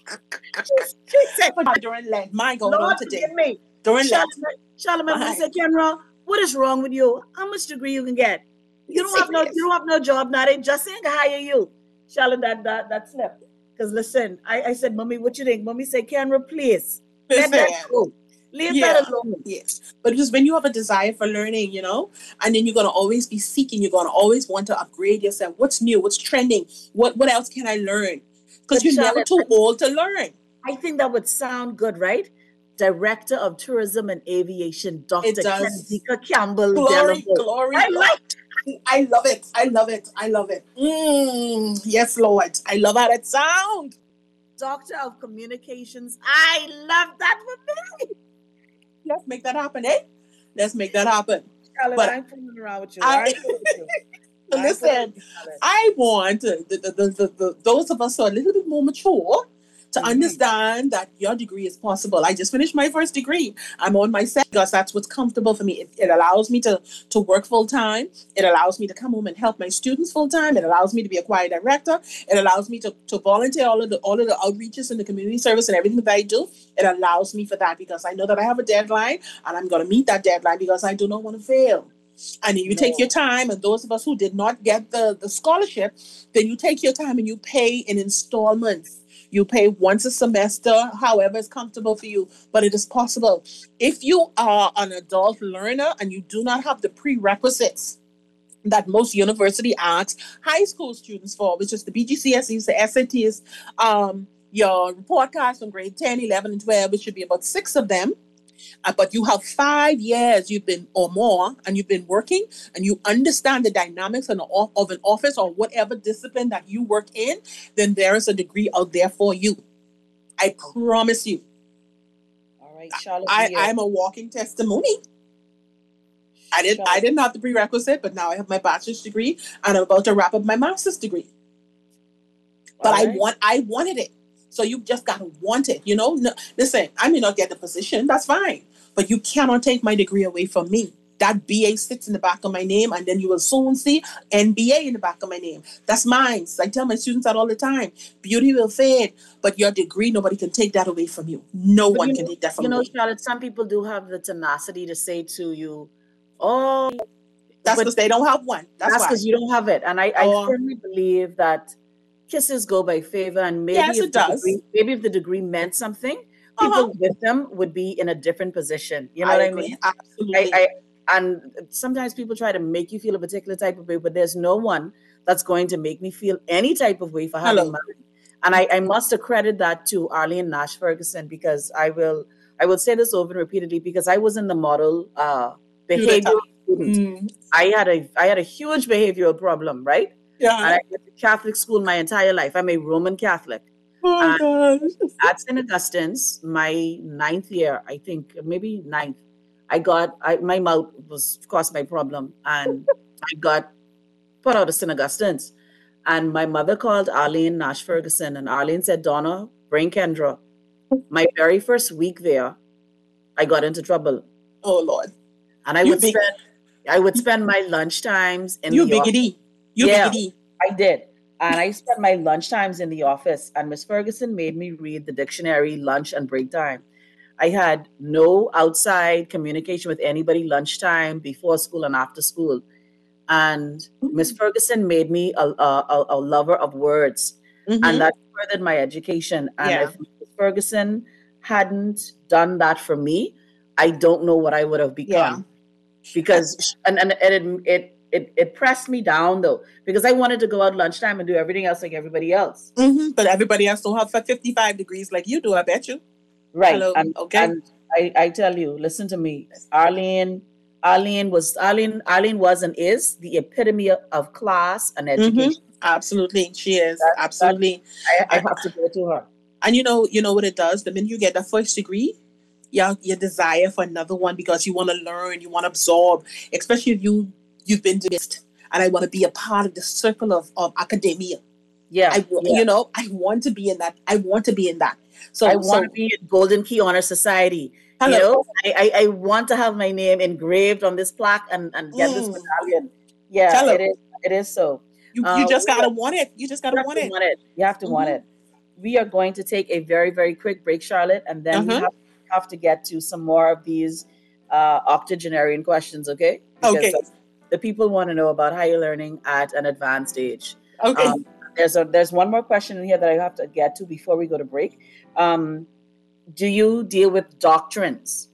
She said, During Lent, my God, Lord on today. forgive me. During Lent. Charlotte, Charlotte, my mom said, Kendra, what is wrong with you? How much degree you can get? You don't have no, you don't have no job now. They just ain't gonna hire you. Charlotte, that that that slipped. Because listen, I, I said, Mommy, what you think? Mommy said, Kendra, please let that Listen. go. Leave Yeah. that alone. Yes. But just when you have a desire for learning, you know, and then you're going to always be seeking, you're going to always want to upgrade yourself. What's new? What's trending? What what else can I learn? Because But you're never Charlotte, too old to learn. I think that would sound good, right? Director of Tourism and Aviation, It Doctor does. Kendika Campbell Glory, Delamo. glory. I like I love it. I love it. I love it. Mm, yes, Lord. I love how that sound. Doctor of Communications. I love that for me. Let's make that happen, eh? Let's make that happen. Charlotte, But I'm fooling around with you. I- I'm fooling with you. I'm Listen, fooling with you, Charlotte. I want the, the, the, the, the, those of us who are a little bit more mature to Mhm. understand that your degree is possible. I just finished my first degree. I'm on my second because that's what's comfortable for me. It, it allows me to, to work full time. It allows me to come home and help my students full time. It allows me to be a choir director. It allows me to, to volunteer all of the all of the outreaches and the community service and everything that I do. It allows me for that because I know that I have a deadline and I'm going to meet that deadline because I do not want to fail. And you No. take your time, and those of us who did not get the, the scholarship, then you take your time and you pay in installments. You pay once a semester, however is comfortable for you, but it is possible. If you are an adult learner and you do not have the prerequisites that most university asks high school students for, which is the B G C S Es, the S A Ts, um, your report cards from grade ten, eleven, and twelve, which should be about six of them. Uh, but you have five years you've been or more and you've been working and you understand the dynamics of an, of an office or whatever discipline that you work in, then there is a degree out there for you. I promise you. All right, Charlotte. I, we are- I'm a walking testimony. I didn't I Charlotte. didn't have the prerequisite, but now I have my bachelor's degree and I'm about to wrap up my master's degree. But All I right. want I wanted it. So you just gotta want it, you know? No, listen, I may not get the position, that's fine. But you cannot take my degree away from me. That B A sits in the back of my name, and then you will soon see N B A in the back of my name. That's mine. I tell my students that all the time. Beauty will fade, but your degree, nobody can take that away from you. No But one you can know- take that from You know, you. Charlotte, some people do have the tenacity to say to you, oh, That's but because they don't have one. That's, that's why. because you don't have it. And I, I Oh. firmly believe that kisses go by favor. And maybe, Yes, if it the does. degree, maybe if the degree meant something, people Uh-huh. with them would be in a different position. You know I what agree. I mean? Absolutely. I, I, and sometimes people try to make you feel a particular type of way, but there's no one that's going to make me feel any type of way for having Hello. money. And I, I must accredit that to Arlene Nash Ferguson, because I will I will say this over and repeatedly, because I was in the model uh, behavioral student. Mm. I had a I had a huge behavioral problem, right? Yeah. And I went to Catholic school my entire life. I'm a Roman Catholic. Oh my and- gosh. At Saint Augustine's, my ninth year, I think, maybe ninth, I got, I, my mouth was, of course, my problem. And I got put out of Saint Augustine's. And my mother called Arlene Nash Ferguson, and Arlene said, Donna, bring Kendra. My very first week there, I got into trouble. Oh Lord. And I You would big- spend, I would spend my lunch times in You the office. biggity. You Yeah. biggity. I did. And I spent my lunch times in the office, and Miss Ferguson made me read the dictionary lunch and break time. I had no outside communication with anybody lunchtime, before school, and after school. And Miss Ferguson made me a, a, a lover of words, Mhm. and that furthered my education. And Yeah. if Miss Ferguson hadn't done that for me, I don't know what I would have become. Because and, and, and it, it it it pressed me down though, because I wanted to go out lunchtime and do everything else like everybody else. Mhm. But everybody else don't have fifty-five degrees like you do, I bet you. Right. Hello, And, okay. and I, I tell you, listen to me. Arlene, Arlene was Arlene, Arlene was and is the epitome of class and education. Absolutely. She is. That- Absolutely. I, I have to go to her. And you know, you know what it does? The minute you get the first degree, your your desire for another one, because you want to learn, you want to absorb, especially if you you've been to this, and I want to be a part of the circle of, of academia. Yeah. I wa- yeah. you know, I want to be in that. I want to be in that. So I want to so, be in Golden Key Honor Society. hello. You know, I, I, I want to have my name engraved on this plaque and, and get this Mm. medallion. Yeah, Tell 'em. it is. It is so. You, Uh, you just we gotta are- want it. You just You gotta have want to it. want it. You have to want Mhm. it. We are going to take a very, very quick break, Charlotte, and then we Uh-huh. have, have to get to some more of these uh, octogenarian questions, okay? Because Okay. that's- the people want to know about higher learning at an advanced age. Okay. Um, there's a there's one more question in here that I have to get to before we go to break. Um, do you deal with doctrines?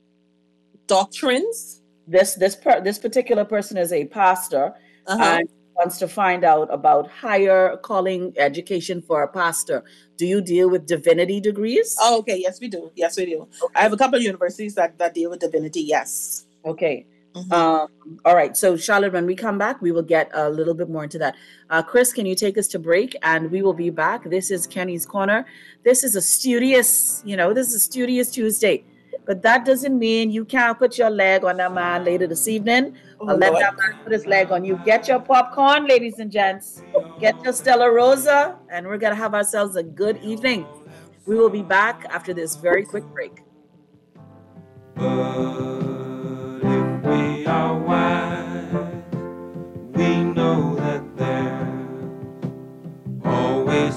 Doctrines. This this per, this particular person is a pastor, Uh-huh. and wants to find out about higher calling education for a pastor. Do you deal with divinity degrees? Oh, okay. Yes, we do. Yes, we do. Okay. I have a couple of universities that, that deal with divinity. Yes. Okay. Mm-hmm. Um, all right. So, Charlotte, when we come back, we will get a little bit more into that. Uh, Chris, can you take us to break? And we will be back. This is Kenny's Corner. This is a studious, you know, this is a studious Tuesday. But that doesn't mean you can't put your leg on that man later this evening. Or oh, let Lord. that man put his leg on you. Get your popcorn, ladies and gents. Get your Stella Rosa. And we're going to have ourselves a good evening. We will be back after this very quick break. But if we are wise, we know that there's always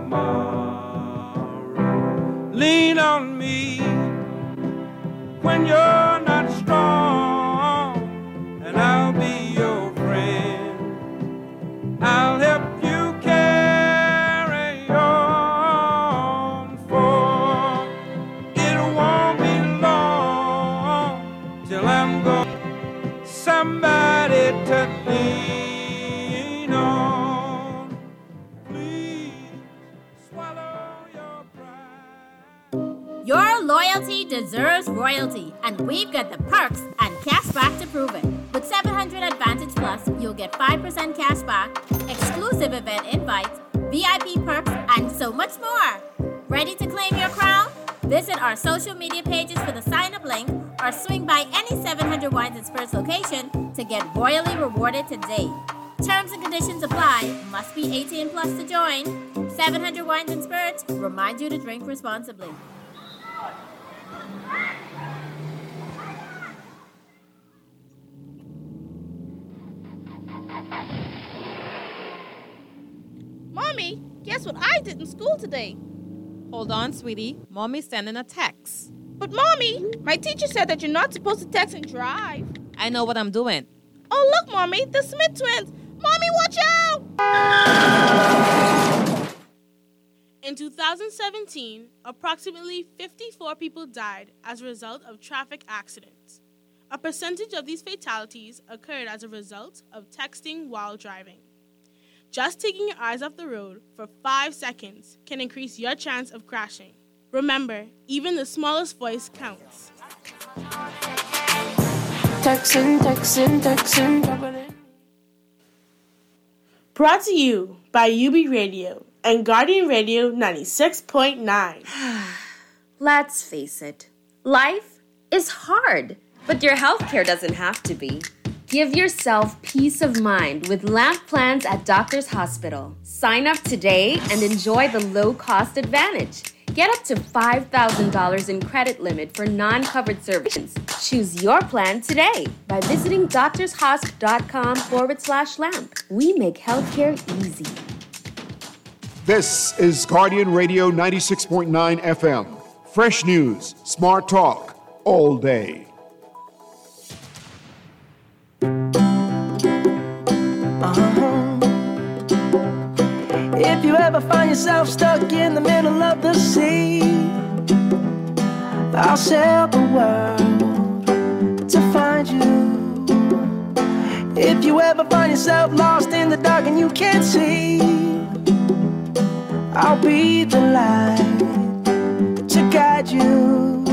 tomorrow. Lean on me when you're not strong, and I'll be your friend. I'll help you carry on, for it won't be long till I'm gone. Somebody to lean on. Please swallow your pride. Your loyalty deserves royalty, and we've got the perks and cash back to prove it. With seven hundred Advantage Plus, you'll get five percent cash back, exclusive event invites, V I P perks, and so much more. Ready to claim your crown? Visit our social media pages for the sign-up link or swing by any seven hundred Wines and Spirits location to get royally rewarded today. Terms and conditions apply. Must be eighteen plus to join. seven hundred Wines and Spirits remind you to drink responsibly. Mommy, guess what I did in school today? Hold on, sweetie. Mommy's sending a text. But Mommy, my teacher said that you're not supposed to text and drive. I know what I'm doing. Oh, look, Mommy, the Smith twins. Mommy, watch out! In two thousand seventeen, approximately fifty-four people died as a result of traffic accidents. A percentage of these fatalities occurred as a result of texting while driving. Just taking your eyes off the road for five seconds can increase your chance of crashing. Remember, even the smallest voice counts. Texting, texting, texting, texting. Brought to you by U B Radio and Guardian Radio ninety-six point nine. Let's face it, life is hard, but your healthcare doesn't have to be. Give yourself peace of mind with LAMP plans at Doctors Hospital. Sign up today and enjoy the low-cost advantage. Get up to five thousand dollars in credit limit for non-covered services. Choose your plan today by visiting doctorshosp.com forward slash lamp. We make healthcare easy. This is Guardian Radio ninety-six point nine F M. Fresh news, smart talk, all day. If you ever find yourself stuck in the middle of the sea, I'll sail the world to find you. If you ever find yourself lost in the dark and you can't see, I'll be the light to guide you.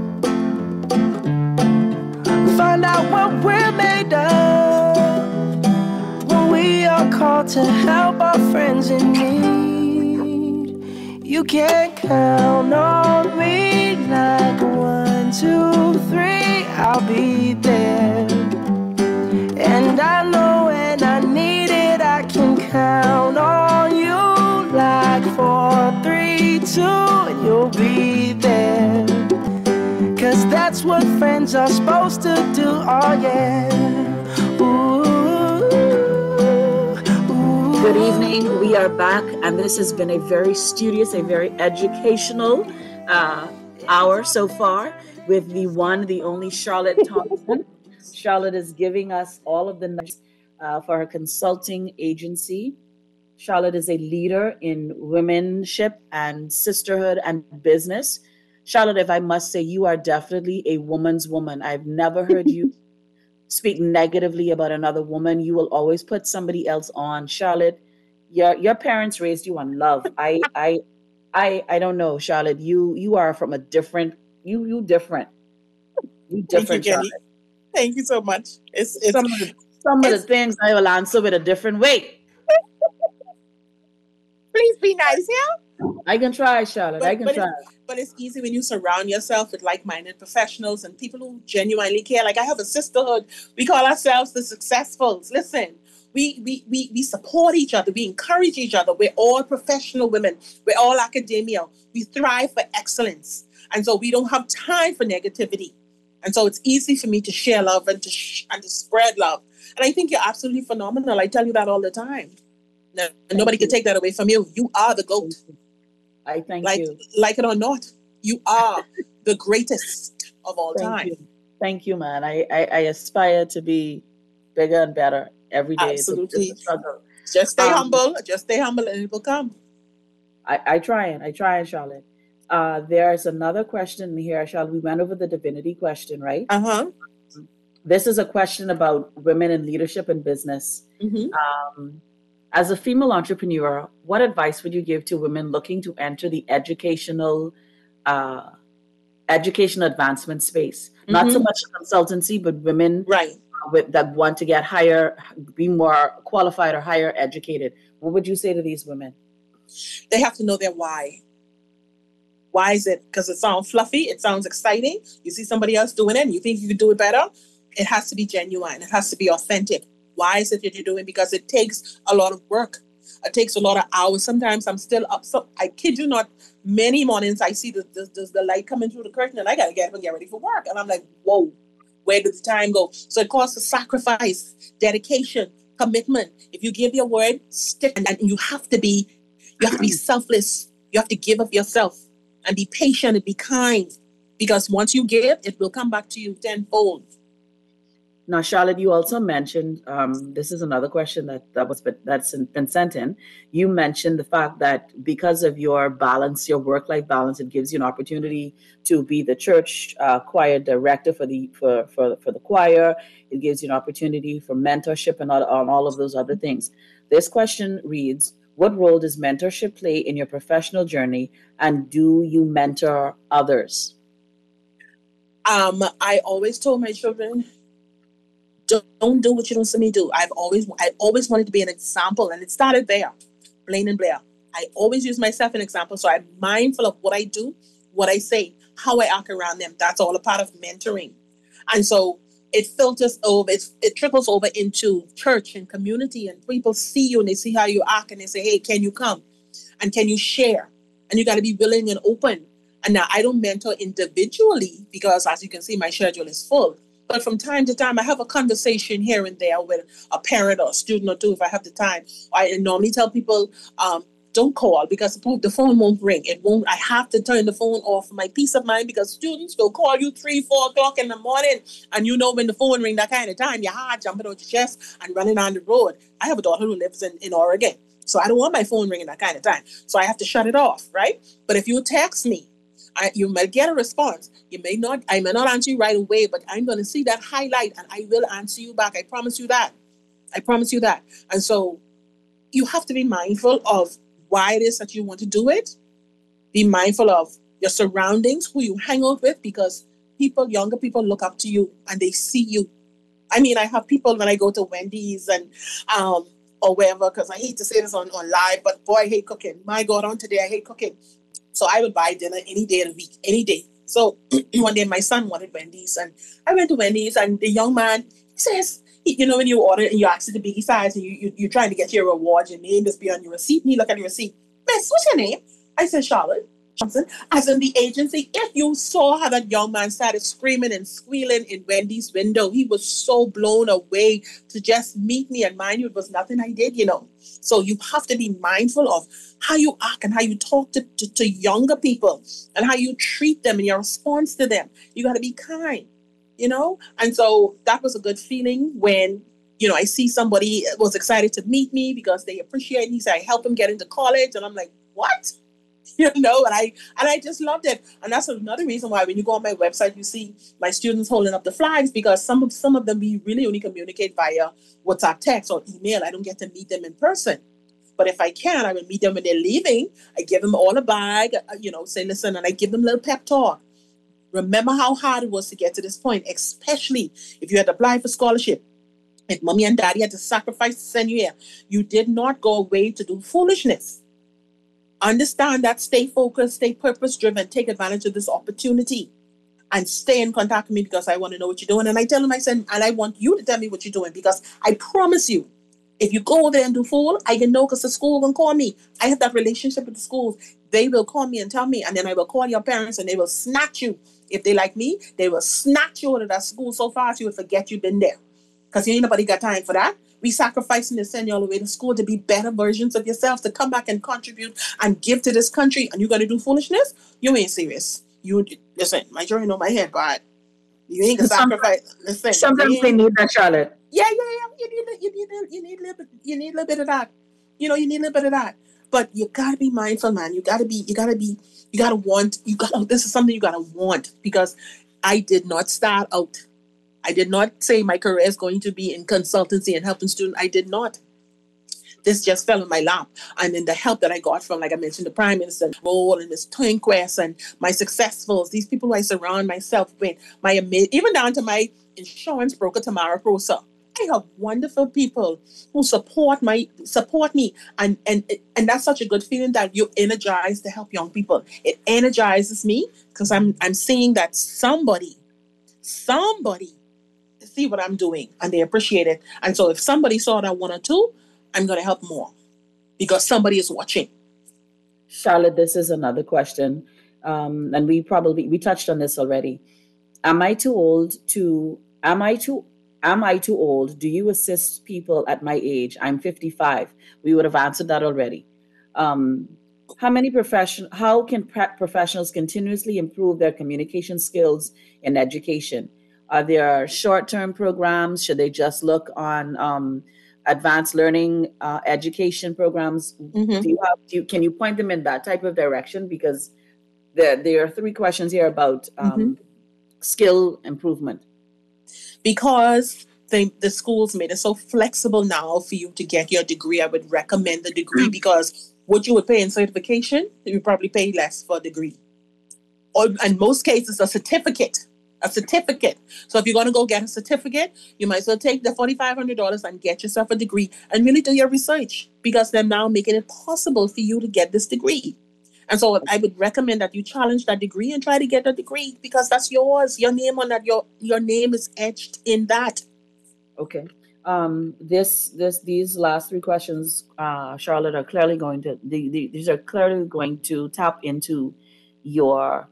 Find out what we're made of when we are called to help our friends in need. You can count on me like one, two, three, I'll be there. And I know when I need it, I can count on you like four, three, two, and you'll be there. Cause that's what friends are supposed to do, oh yeah. Ooh. Good evening. We are back, and this has been a very studious, a very educational uh, hour so far with the one, the only Charlotte Thompson. Charlotte is giving us all of the numbers uh, for her consulting agency. Charlotte is a leader in womenship and sisterhood and business. Charlotte, if I must say, you are definitely a woman's woman. I've never heard you speak negatively about another woman. You will always put somebody else on. Charlotte, your your parents raised you on love. I I I I don't know, Charlotte. You you are from a different you you different. You different, Thank you, Jenny. Charlotte. Thank you so much. It's, it's some of the, some of the things I will answer with a different way. Please be nice, yeah? I can try, Charlotte. But, I can but try. It's, but it's easy when you surround yourself with like-minded professionals and people who genuinely care. Like I have a sisterhood. We call ourselves the Successfuls. Listen, we we we we support each other. We encourage each other. We're all professional women. We're all academia. We thrive for excellence. And so we don't have time for negativity. And so it's easy for me to share love and to sh- and to spread love. And I think you're absolutely phenomenal. I tell you that all the time. No, nobody can take that away from you. You are the GOAT. I thank like, you. Like it or not, you are the greatest of all thank time. You. Thank you, man. I, I, I aspire to be bigger and better every day. Absolutely. It's a struggle. Just stay um, humble. Just stay humble and it will come. I, I try and I try and Charlotte. Uh, there's another question here, Charlotte. We went over the divinity question, right? Uh-huh. This is a question about women in leadership and business. Mm-hmm. Um, as a female entrepreneur, what advice would you give to women looking to enter the educational, uh, education advancement space? Mm-hmm. Not so much consultancy, but women right. with, that want to get higher, be more qualified or higher educated. What would you say to these women? They have to know their why. Why is it? Because it sounds fluffy. It sounds exciting. You see somebody else doing it and you think you can do it better. It has to be genuine. It has to be authentic. Why is it that you're doing? Because it takes a lot of work. It takes a lot of hours. Sometimes I'm still up. So I kid you not, many mornings I see the, the, the, the light coming through the curtain and I got to get up and get ready for work. And I'm like, whoa, where did the time go? So it costs a sacrifice, dedication, commitment. If you give your word, stick. And, and you have to be, you have to be selfless. You have to give of yourself and be patient and be kind. Because once you give, it will come back to you tenfold. Now, Charlotte, you also mentioned, um, this is another question that, that was that's been sent in. You mentioned the fact that because of your balance, your work-life balance, it gives you an opportunity to be the church uh, choir director for the for, for for the choir. It gives you an opportunity for mentorship and all, on all of those other things. This question reads, what role does mentorship play in your professional journey, and do you mentor others? Um, I always told my children, don't do what you don't see me do. I've always, I always wanted to be an example, and it started there, Blaine and Blair. I always use myself as an example, so I'm mindful of what I do, what I say, how I act around them. That's all a part of mentoring, and so it filters over, it, it trickles over into church and community, and people see you and they see how you act, and they say, "Hey, can you come? And can you share?" And you got to be willing and open. And now I don't mentor individually because, as you can see, my schedule is full. But from time to time, I have a conversation here and there with a parent or a student or two if I have the time. I normally tell people, um, don't call because the phone won't ring. It won't. I have to turn the phone off for my peace of mind because students will call you three, four o'clock in the morning. And you know when the phone rings that kind of time, your heart jumping out your chest and running on the road. I have a daughter who lives in, in Oregon. So I don't want my phone ringing that kind of time. So I have to shut it off, right? But if you text me, I, you may get a response. You may not, I may not answer you right away, but I'm going to see that highlight and I will answer you back. I promise you that. I promise you that. And so you have to be mindful of why it is that you want to do it. Be mindful of your surroundings, who you hang out with, because people, younger people look up to you and they see you. I mean, I have people when I go to Wendy's and, um, or wherever, because I hate to say this on, on live, but boy, I hate cooking. My God, on today, I hate cooking. So I would buy dinner any day of the week, any day. So one day my son wanted Wendy's and I went to Wendy's and the young man says, you know, when you order and you ask for the biggie size and you, you, you're trying to get your reward, your name must be on your receipt. And he look at your receipt. Miss, what's your name? I said, Charlotte Johnson. As in the agency, if you saw how that young man started screaming and squealing in Wendy's window, he was so blown away to just meet me. And mind you, it was nothing I did, you know. So you have to be mindful of how you act and how you talk to, to, to younger people and how you treat them and your response to them. You got to be kind, you know? And so that was a good feeling when, you know, I see somebody was excited to meet me because they appreciate me. So I help him get into college. And I'm like, what? You know, and I and I just loved it. And that's another reason why when you go on my website, you see my students holding up the flags, because some of some of them we really only communicate via WhatsApp text or email. I don't get to meet them in person. But if I can, I will meet them when they're leaving. I give them all a bag, you know, say, listen, and I give them a little pep talk. Remember how hard it was to get to this point, especially if you had to apply for scholarship. If mommy and daddy had to sacrifice to send you here, you did not go away to do foolishness. Understand that, stay focused, stay purpose-driven, take advantage of this opportunity, and stay in contact with me because I want to know what you're doing. And I tell them, I said, and I want you to tell me what you're doing, because I promise you, if you go over there and do fool, I can know because the school will call me. I have that relationship with the schools. They will call me and tell me, and then I will call your parents and they will snatch you. If they like me, they will snatch you out of that school so fast you will forget you've been there. Because ain't nobody got time for that. We sacrificing to send you all the way to school to be better versions of yourselves, to come back and contribute and give to this country, and you're going to do foolishness? You ain't serious. You listen, my journey on my head, but you ain't gonna sacrifice. Listen, sometimes they need that, Charlotte. Yeah, yeah, yeah. You need, you need, you need a little bit. You need a little bit of that. You know, you need a little bit of that. But you gotta be mindful, man. You gotta be. You gotta be. You gotta want. You gotta. This is something you gotta want, because I did not start out. I did not say my career is going to be in consultancy and helping students. I did not. This just fell in my lap. And then the help that I got from, like I mentioned, the Prime Minister role and Miss Twinquest and my successfuls, these people who I surround myself with, my ama- even down to my insurance broker, Tamara Prosa. I have wonderful people who support my support me. And, and, and that's such a good feeling that you're energized to help young people. It energizes me because I'm I'm seeing that somebody, somebody see what I'm doing and they appreciate it. And so if somebody saw that one or two, I'm going to help more because somebody is watching. Charlotte, this is another question. Um, and we probably, we touched on this already. Am I too old to, am I too, am I too old? Do you assist people at my age? I'm fifty-five. We would have answered that already. Um, how many profession, how can pra- professionals continuously improve their communication skills in education? Are there short-term programs? Should they just look on um, advanced learning uh, education programs? Mm-hmm. Do you have, do you, can you point them in that type of direction? Because there, there are three questions here about um, mm-hmm. skill improvement. Because the, the schools made it so flexible now for you to get your degree, I would recommend the degree mm-hmm. because what you would pay in certification, you would probably pay less for a degree. Or in most cases, a certificate. A certificate. So if you're going to go get a certificate, you might as well take the four thousand five hundred dollars and get yourself a degree and really do your research, because they're now making it possible for you to get this degree. And so I would recommend that you challenge that degree and try to get a degree, because that's yours. Your name on that, your your name is etched in that. Okay. Um, this this these last three questions, uh, Charlotte, are clearly going to the, the, these are clearly going to tap into your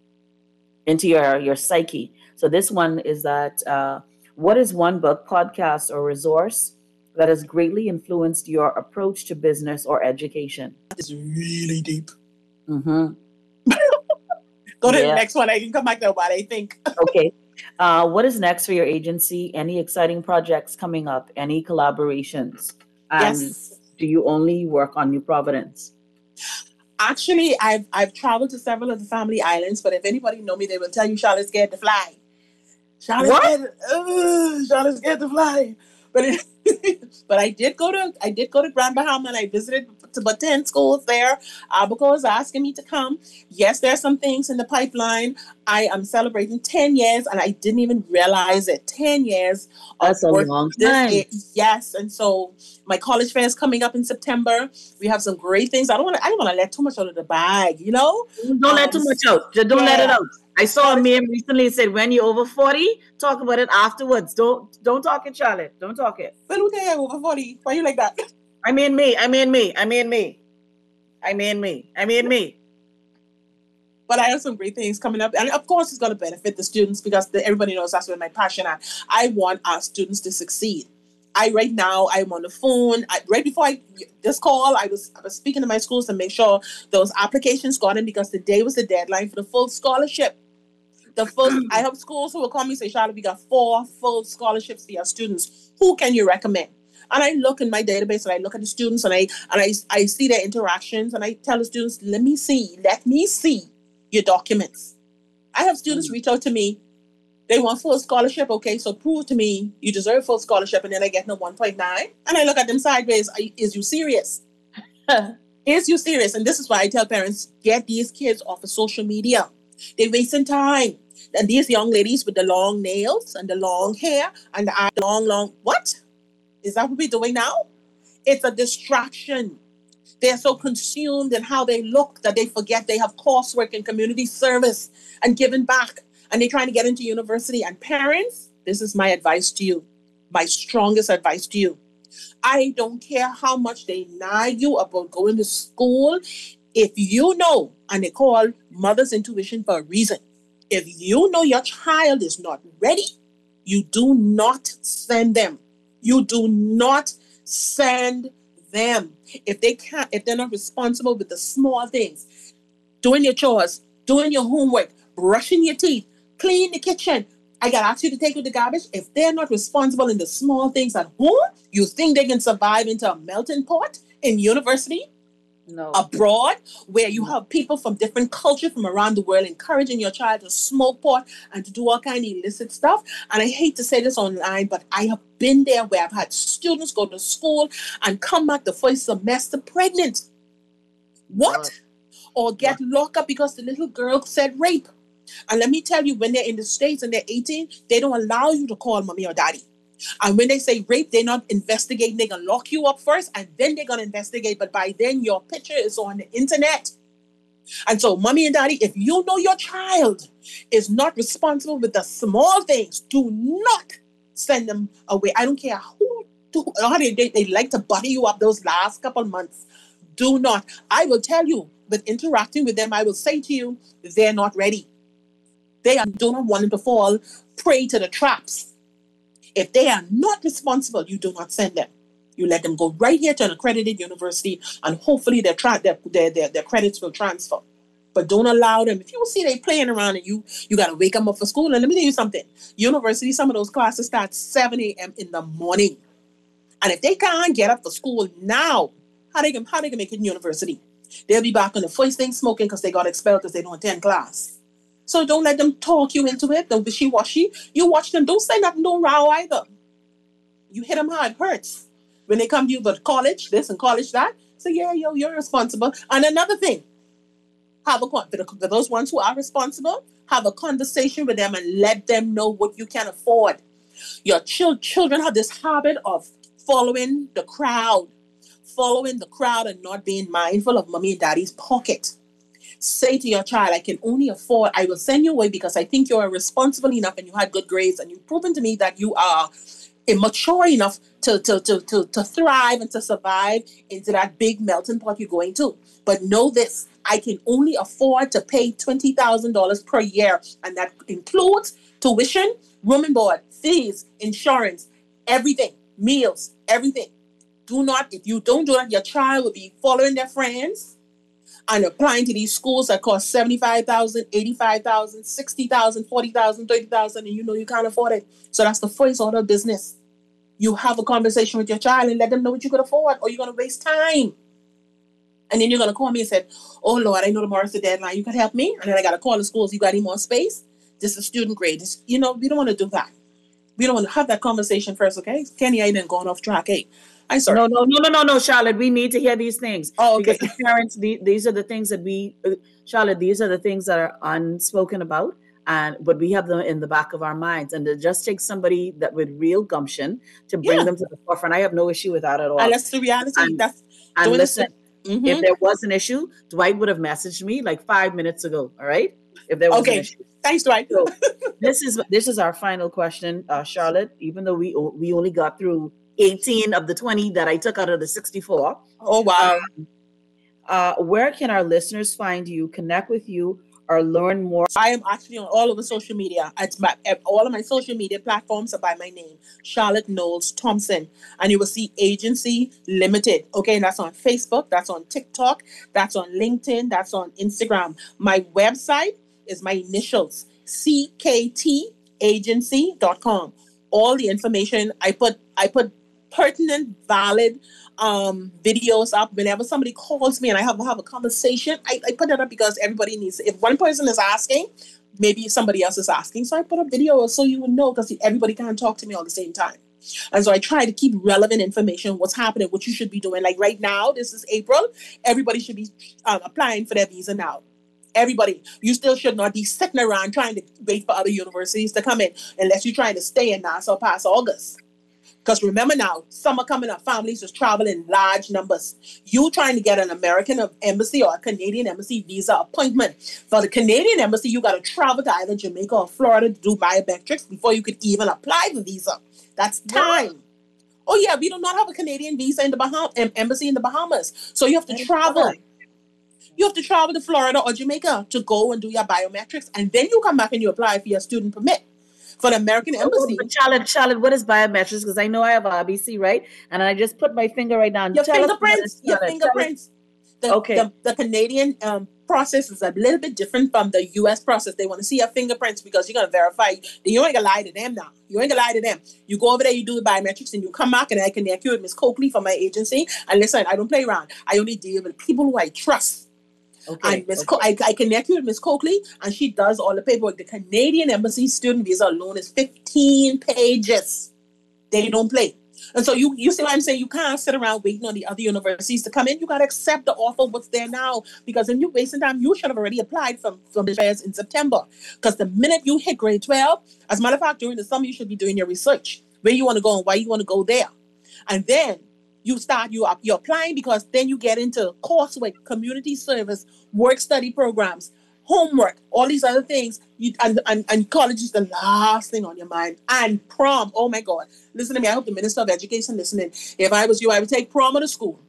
into your, your psyche. So this one is that, uh, what is one book, podcast, or resource that has greatly influenced your approach to business or education? It's really deep. Mm-hmm. Go to yeah. the next one. I can come back to what I think. Okay. Uh, what is next for your agency? Any exciting projects coming up? Any collaborations? And yes. do you only work on New Providence? Actually, I've I've traveled to several of the family islands, but if anybody know me, they will tell you Charlotte's scared to fly. Charlotte's what? Scared, uh, Charlotte's scared to fly. But it, but I did go to I did go to Grand Bahama, and I visited to about ten schools there. Abaco is asking me to come. Yes, there are some things in the pipeline. I am celebrating ten years, and I didn't even realize it. ten years. That's a long time. Year. Yes, and so my college fair is coming up in September. We have some great things. I don't want to. I don't want to let too much out of the bag. You know, don't um, let too much out. Just don't yeah. let it out. I saw a meme recently said, when you're over forty, talk about it afterwards. Don't don't talk it, Charlotte. Don't talk it. Well, who cares over forty? Why you like that? I mean me. I mean me. I mean me. I mean me. I mean me. But I have some great things coming up. And of course, it's going to benefit the students, because the, everybody knows that's where my passion is. I want our students to succeed. I right now, I'm on the phone. I, right before I this call, I was I was speaking to my schools to make sure those applications got in, because today was the deadline for the full scholarship. The full, I have schools who will call me and say, Charlotte, we got four full scholarships for your students. Who can you recommend? And I look in my database and I look at the students and I and I, I see their interactions and I tell the students, let me see, let me see your documents. I have students mm-hmm. reach out to me. They want full scholarship. Okay, so prove to me you deserve full scholarship, and then I get no one point nine. And I look at them sideways. Is you serious? Is you serious? And this is why I tell parents, get these kids off of social media. They're wasting time. And these young ladies with the long nails and the long hair and the long, long, what? Is that what we're doing now? It's a distraction. They're so consumed in how they look that they forget they have coursework and community service and giving back. And they're trying to get into university. And parents, this is my advice to you. My strongest advice to you. I don't care how much they nag you about going to school. If you know, and they call mother's intuition for a reason. If you know your child is not ready, you do not send them. You do not send them. If they can't, if they're not responsible with the small things, doing your chores, doing your homework, brushing your teeth, clean the kitchen. I got to ask you to take out the garbage. If they're not responsible in the small things at home, you think they can survive into a melting pot in university? No. Abroad, where you have people from different cultures from around the world encouraging your child to smoke pot and to do all kind of illicit stuff. And I hate to say this online, but I have been there where I've had students go to school and come back the first semester pregnant. What? What? Or get what? locked up because the little girl said rape. And let me tell you, when they're in the States and they're eighteen, they don't allow you to call mommy or daddy. And when they say rape, they're not investigating. They're going to lock you up first, and then they're going to investigate. But by then, your picture is on the internet. And so, mommy and daddy, if you know your child is not responsible with the small things, do not send them away. I don't care who, do, how they, they, they like to butter you up those last couple months. Do not. I will tell you, with interacting with them, I will say to you, they're not ready. They are, do not want them to fall prey to the traps. If they are not responsible, you do not send them. You let them go right here to an accredited university, and hopefully their, tra- their, their, their, their credits will transfer. But don't allow them. If you see they playing around and you, you got to wake them up for school. And let me tell you something. University, some of those classes start seven a.m. in the morning. And if they can't get up for school now, how they can, how they can make it in university? They'll be back on the first thing smoking because they got expelled because they don't attend class. So don't let them talk you into it. Don't wishy-washy. You watch them. Don't say nothing. Don't row either. You hit them hard. It hurts. When they come to you with college, this and college that. So yeah, yo, you're responsible. And another thing, have a for, the, for those ones who are responsible, have a conversation with them and let them know what you can afford. Your chil- children have this habit of following the crowd, following the crowd and not being mindful of mommy and daddy's pocket. Say to your child, I can only afford, I will send you away because I think you're responsible enough and you had good grades and you've proven to me that you are immature enough to, to, to, to, to thrive and to survive into that big melting pot you're going to. But know this, I can only afford to pay twenty thousand dollars per year. And that includes tuition, room and board, fees, insurance, everything, meals, everything. Do not, if you don't do that, your child will be following their friends and applying to these schools that cost seventy-five thousand dollars, eighty-five thousand dollars, sixty thousand dollars, forty thousand dollars, thirty thousand dollars, and you know you can't afford it. So that's the first order of business. You have a conversation with your child and let them know what you could afford, or you're going to waste time. And then you're going to call me and say, oh, Lord, I know tomorrow's the deadline. You could help me? And then I got to call the schools. You got any more space? This is student grade. This, you know, we don't want to do that. We don't want to have that conversation first, okay? Kenny, I didn't gone off track. Hey, I'm sorry. No, no, no, no, no, no, Charlotte. We need to hear these things. Oh, okay. Because the parents, the, these are the things that we, uh, Charlotte, these are the things that are unspoken about. And but we have them in the back of our minds. And it just takes somebody that with real gumption to bring Yeah. them to the forefront. I have no issue with that at all. And that's the reality. And- that's And doing listen, Mhm. if there was an issue, Dwight would have messaged me like five minutes ago. All right. If there was Okay. an issue. Thanks, Dwight. So this is this is our final question, uh, Charlotte. Even though we o- we only got through eighteen of the twenty that I took out of the sixty-four. Oh, wow. Um, uh, where can our listeners find you, connect with you, or learn more? I am actually on all over social media. It's my, all of my social media platforms are by my name, Charlotte Knowles Thompson. And you will see Agency Limited. Okay, and that's on Facebook, that's on TikTok, that's on LinkedIn, that's on Instagram. My website is my initials, C K T agency dot com. All the information I put, I put pertinent, valid um, videos up. Whenever somebody calls me and I have, have a conversation, I, I put it up because everybody needs it. If one person is asking, maybe somebody else is asking. So I put a video so you would know, because everybody can't talk to me all the same time. And so I try to keep relevant information, what's happening, what you should be doing. Like right now, this is April. Everybody should be um, applying for their visa now. Everybody, you still should not be sitting around trying to wait for other universities to come in unless you're trying to stay in Nassau past August. Because remember now, summer coming up, families just travel in large numbers. You trying to get an American embassy or a Canadian embassy visa appointment. For the Canadian embassy, you got to travel to either Jamaica or Florida to do biometrics before you could even apply for visa. That's time. Oh yeah, we do not have a Canadian visa in the Baham- embassy in the Bahamas. So you have to travel. You have to travel to Florida or Jamaica to go and do your biometrics. And then you come back and you apply for your student permit. For the American embassy. Oh, Charlotte, Charlotte, what is biometrics? Because I know I have R B C, right? And I just put my finger right down. Your Tell fingerprints. Your Charlotte. fingerprints. The, Okay. The, the Canadian um, process is a little bit different from the U S process. They want to see your fingerprints because you're going to verify. You ain't going to lie to them now. You ain't going to lie to them. You go over there, you do the biometrics, and you come back, and I connect you with Miss Coakley from my agency. And listen, I don't play around. I only deal with people who I trust. Okay. And Miss okay. Co- I, I connect you with Miss Coakley, and she does all the paperwork. The Canadian Embassy student visa alone is fifteen pages. They don't play. And so you, you see what I'm saying? You can't sit around waiting on the other universities to come in. You got to accept the offer of what's there now. Because if you're wasting time, you should have already applied from, from the fairs in September. Because the minute you hit grade twelve, as a matter of fact, during the summer, you should be doing your research. Where you want to go and why you want to go there. And then you start, you are, you're applying, because then you get into coursework, community service, work study programs, homework, all these other things. You, and, and, and college is the last thing on your mind. And prom, oh my God. Listen to me, I hope the Minister of Education listening. If I was you, I would take prom out of school.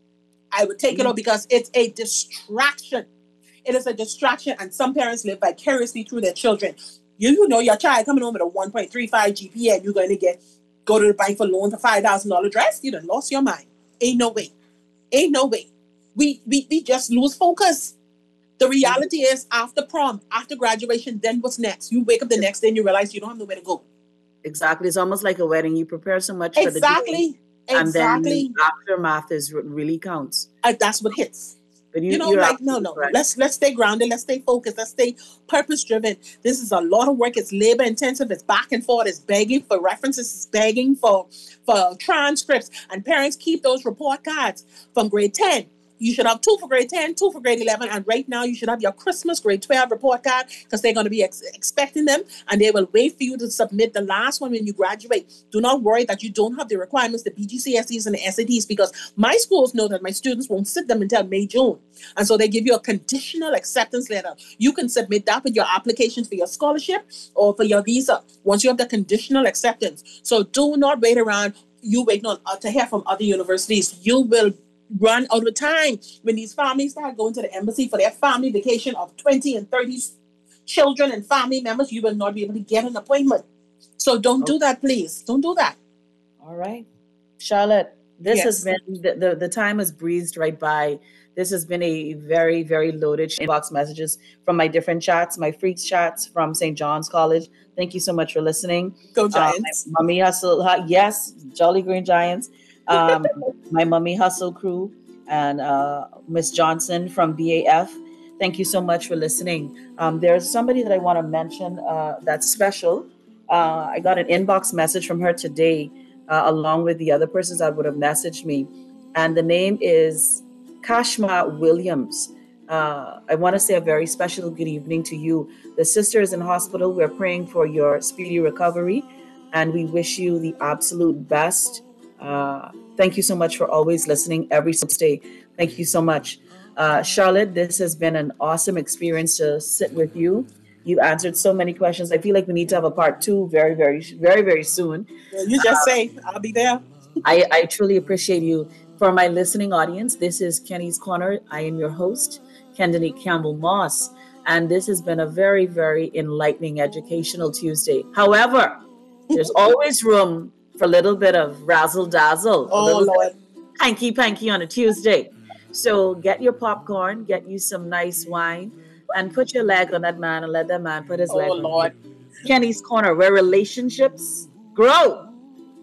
I would take mm-hmm. it out because it's a distraction. It is a distraction, and some parents live vicariously through their children. You, you know your child coming home with a one point three five G P A, and you're going to get go to the bank for loan for five thousand dollars dress, you done lost your mind. Ain't no way. Ain't no way. We, we, we just lose focus. The reality is, after prom, after graduation, then what's next? You wake up the next day and you realize you don't have nowhere to go. Exactly. It's almost like a wedding. You prepare so much for exactly. the day. And Exactly. then the aftermath is what really counts. Uh, that's what hits. But you, You know, you're like, no, no. right. Let's let's stay grounded. Let's stay focused. Let's stay purpose-driven. This is a lot of work. It's labor-intensive. It's back and forth. It's begging for references. It's begging for, for transcripts. And parents, keep those report cards from grade ten. You should have two for grade ten, two for grade eleven. And right now, you should have your Christmas grade twelve report card, because they're going to be ex- expecting them. And they will wait for you to submit the last one when you graduate. Do not worry that you don't have the requirements, the B G C S Es and the S A Ts, because my schools know that my students won't sit them until May, June. And so they give you a conditional acceptance letter. You can submit that with your application for your scholarship or for your visa once you have the conditional acceptance. So do not wait around. You waiting on uh, to hear from other universities. You will run out of time when these families start going to the embassy for their family vacation of twenty and thirty children and family members. You will not be able to get an appointment. So don't okay. do that, please. Don't do that. All right. Charlotte, this Yes. has been, the, the, the time has breezed right by. This has been a very, very loaded inbox messages from my different chats, my freaks chats from Saint John's College. Thank you so much for listening. Go Giants. Uh, my Mummy Hustle, yes, Jolly Green Giants. Um, my Mummy Hustle crew and uh, Miss Johnson from B A F. Thank you so much for listening. Um, there's somebody that I want to mention uh, that's special. Uh, I got an inbox message from her today, uh, along with the other persons that would have messaged me. And the name is Kashma Williams. Uh, I want to say a very special good evening to you. The sister is in hospital. We're praying for your speedy recovery, and we wish you the absolute best. Uh, thank you so much for always listening every day. Thank you so much. Uh, Charlotte, this has been an awesome experience to sit with you. You answered so many questions. I feel like we need to have a part two very, very, very, very soon. You just uh, say, I'll be there. I, I truly appreciate you. For my listening audience, this is Kenny's Corner. I am your host, Kendanique Campbell Moss. And this has been a very, very enlightening, educational Tuesday. However, there's always room for a little bit of razzle dazzle, oh, a little Lord. bit hanky panky on a Tuesday. So get your popcorn, get you some nice wine, and put your leg on that man and let that man put his oh, leg on Lord. you. Kenny's Corner, where relationships grow.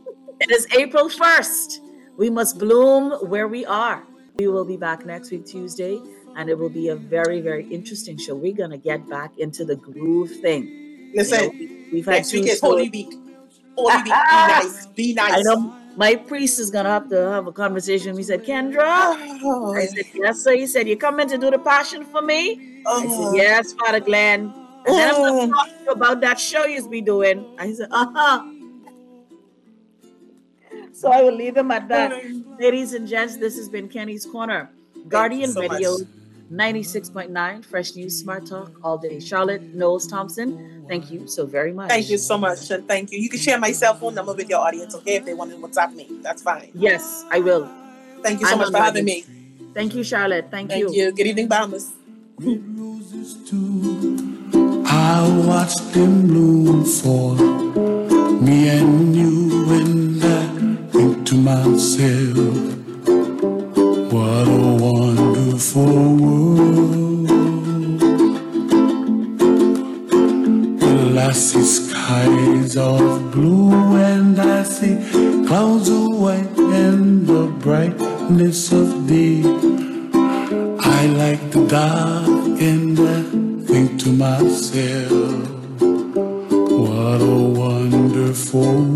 It is April first. We must bloom where we are. We will be back next week, Tuesday, and it will be a very, very interesting show. We're going to get back into the groove thing. Listen, you know, we've had next week is shows. Holy Week. Holy Week, be nice. Be nice. I know my priest is going to have to have a conversation. He said, Kendra, oh. I said, yes, sir. He said, you coming to do the passion for me? Oh. I said, yes, Father Glenn. And then I'm going to talk to you about that show you'll be doing. I said, uh-huh. So I will leave him at that. Ladies and gents, this has been Kenny's Corner. Guardian so Radio much. ninety-six point nine, Fresh News, Smart Talk, all day. Charlotte Knowles Thompson, thank you so very much. Thank you so much, and thank you. You can share my cell phone number with your audience, okay? If they want to WhatsApp me, that's fine. Yes, I will. Thank you so I'm much for having me. Thank you, Charlotte. Thank, Thank you. you. Good evening, Bombers. I watched them bloom for me and you, and I think to myself, what a wonderful world. Well, I see skies of blue and I see clouds of white and the brightness of day. I like the dark and I think to myself, what a wonderful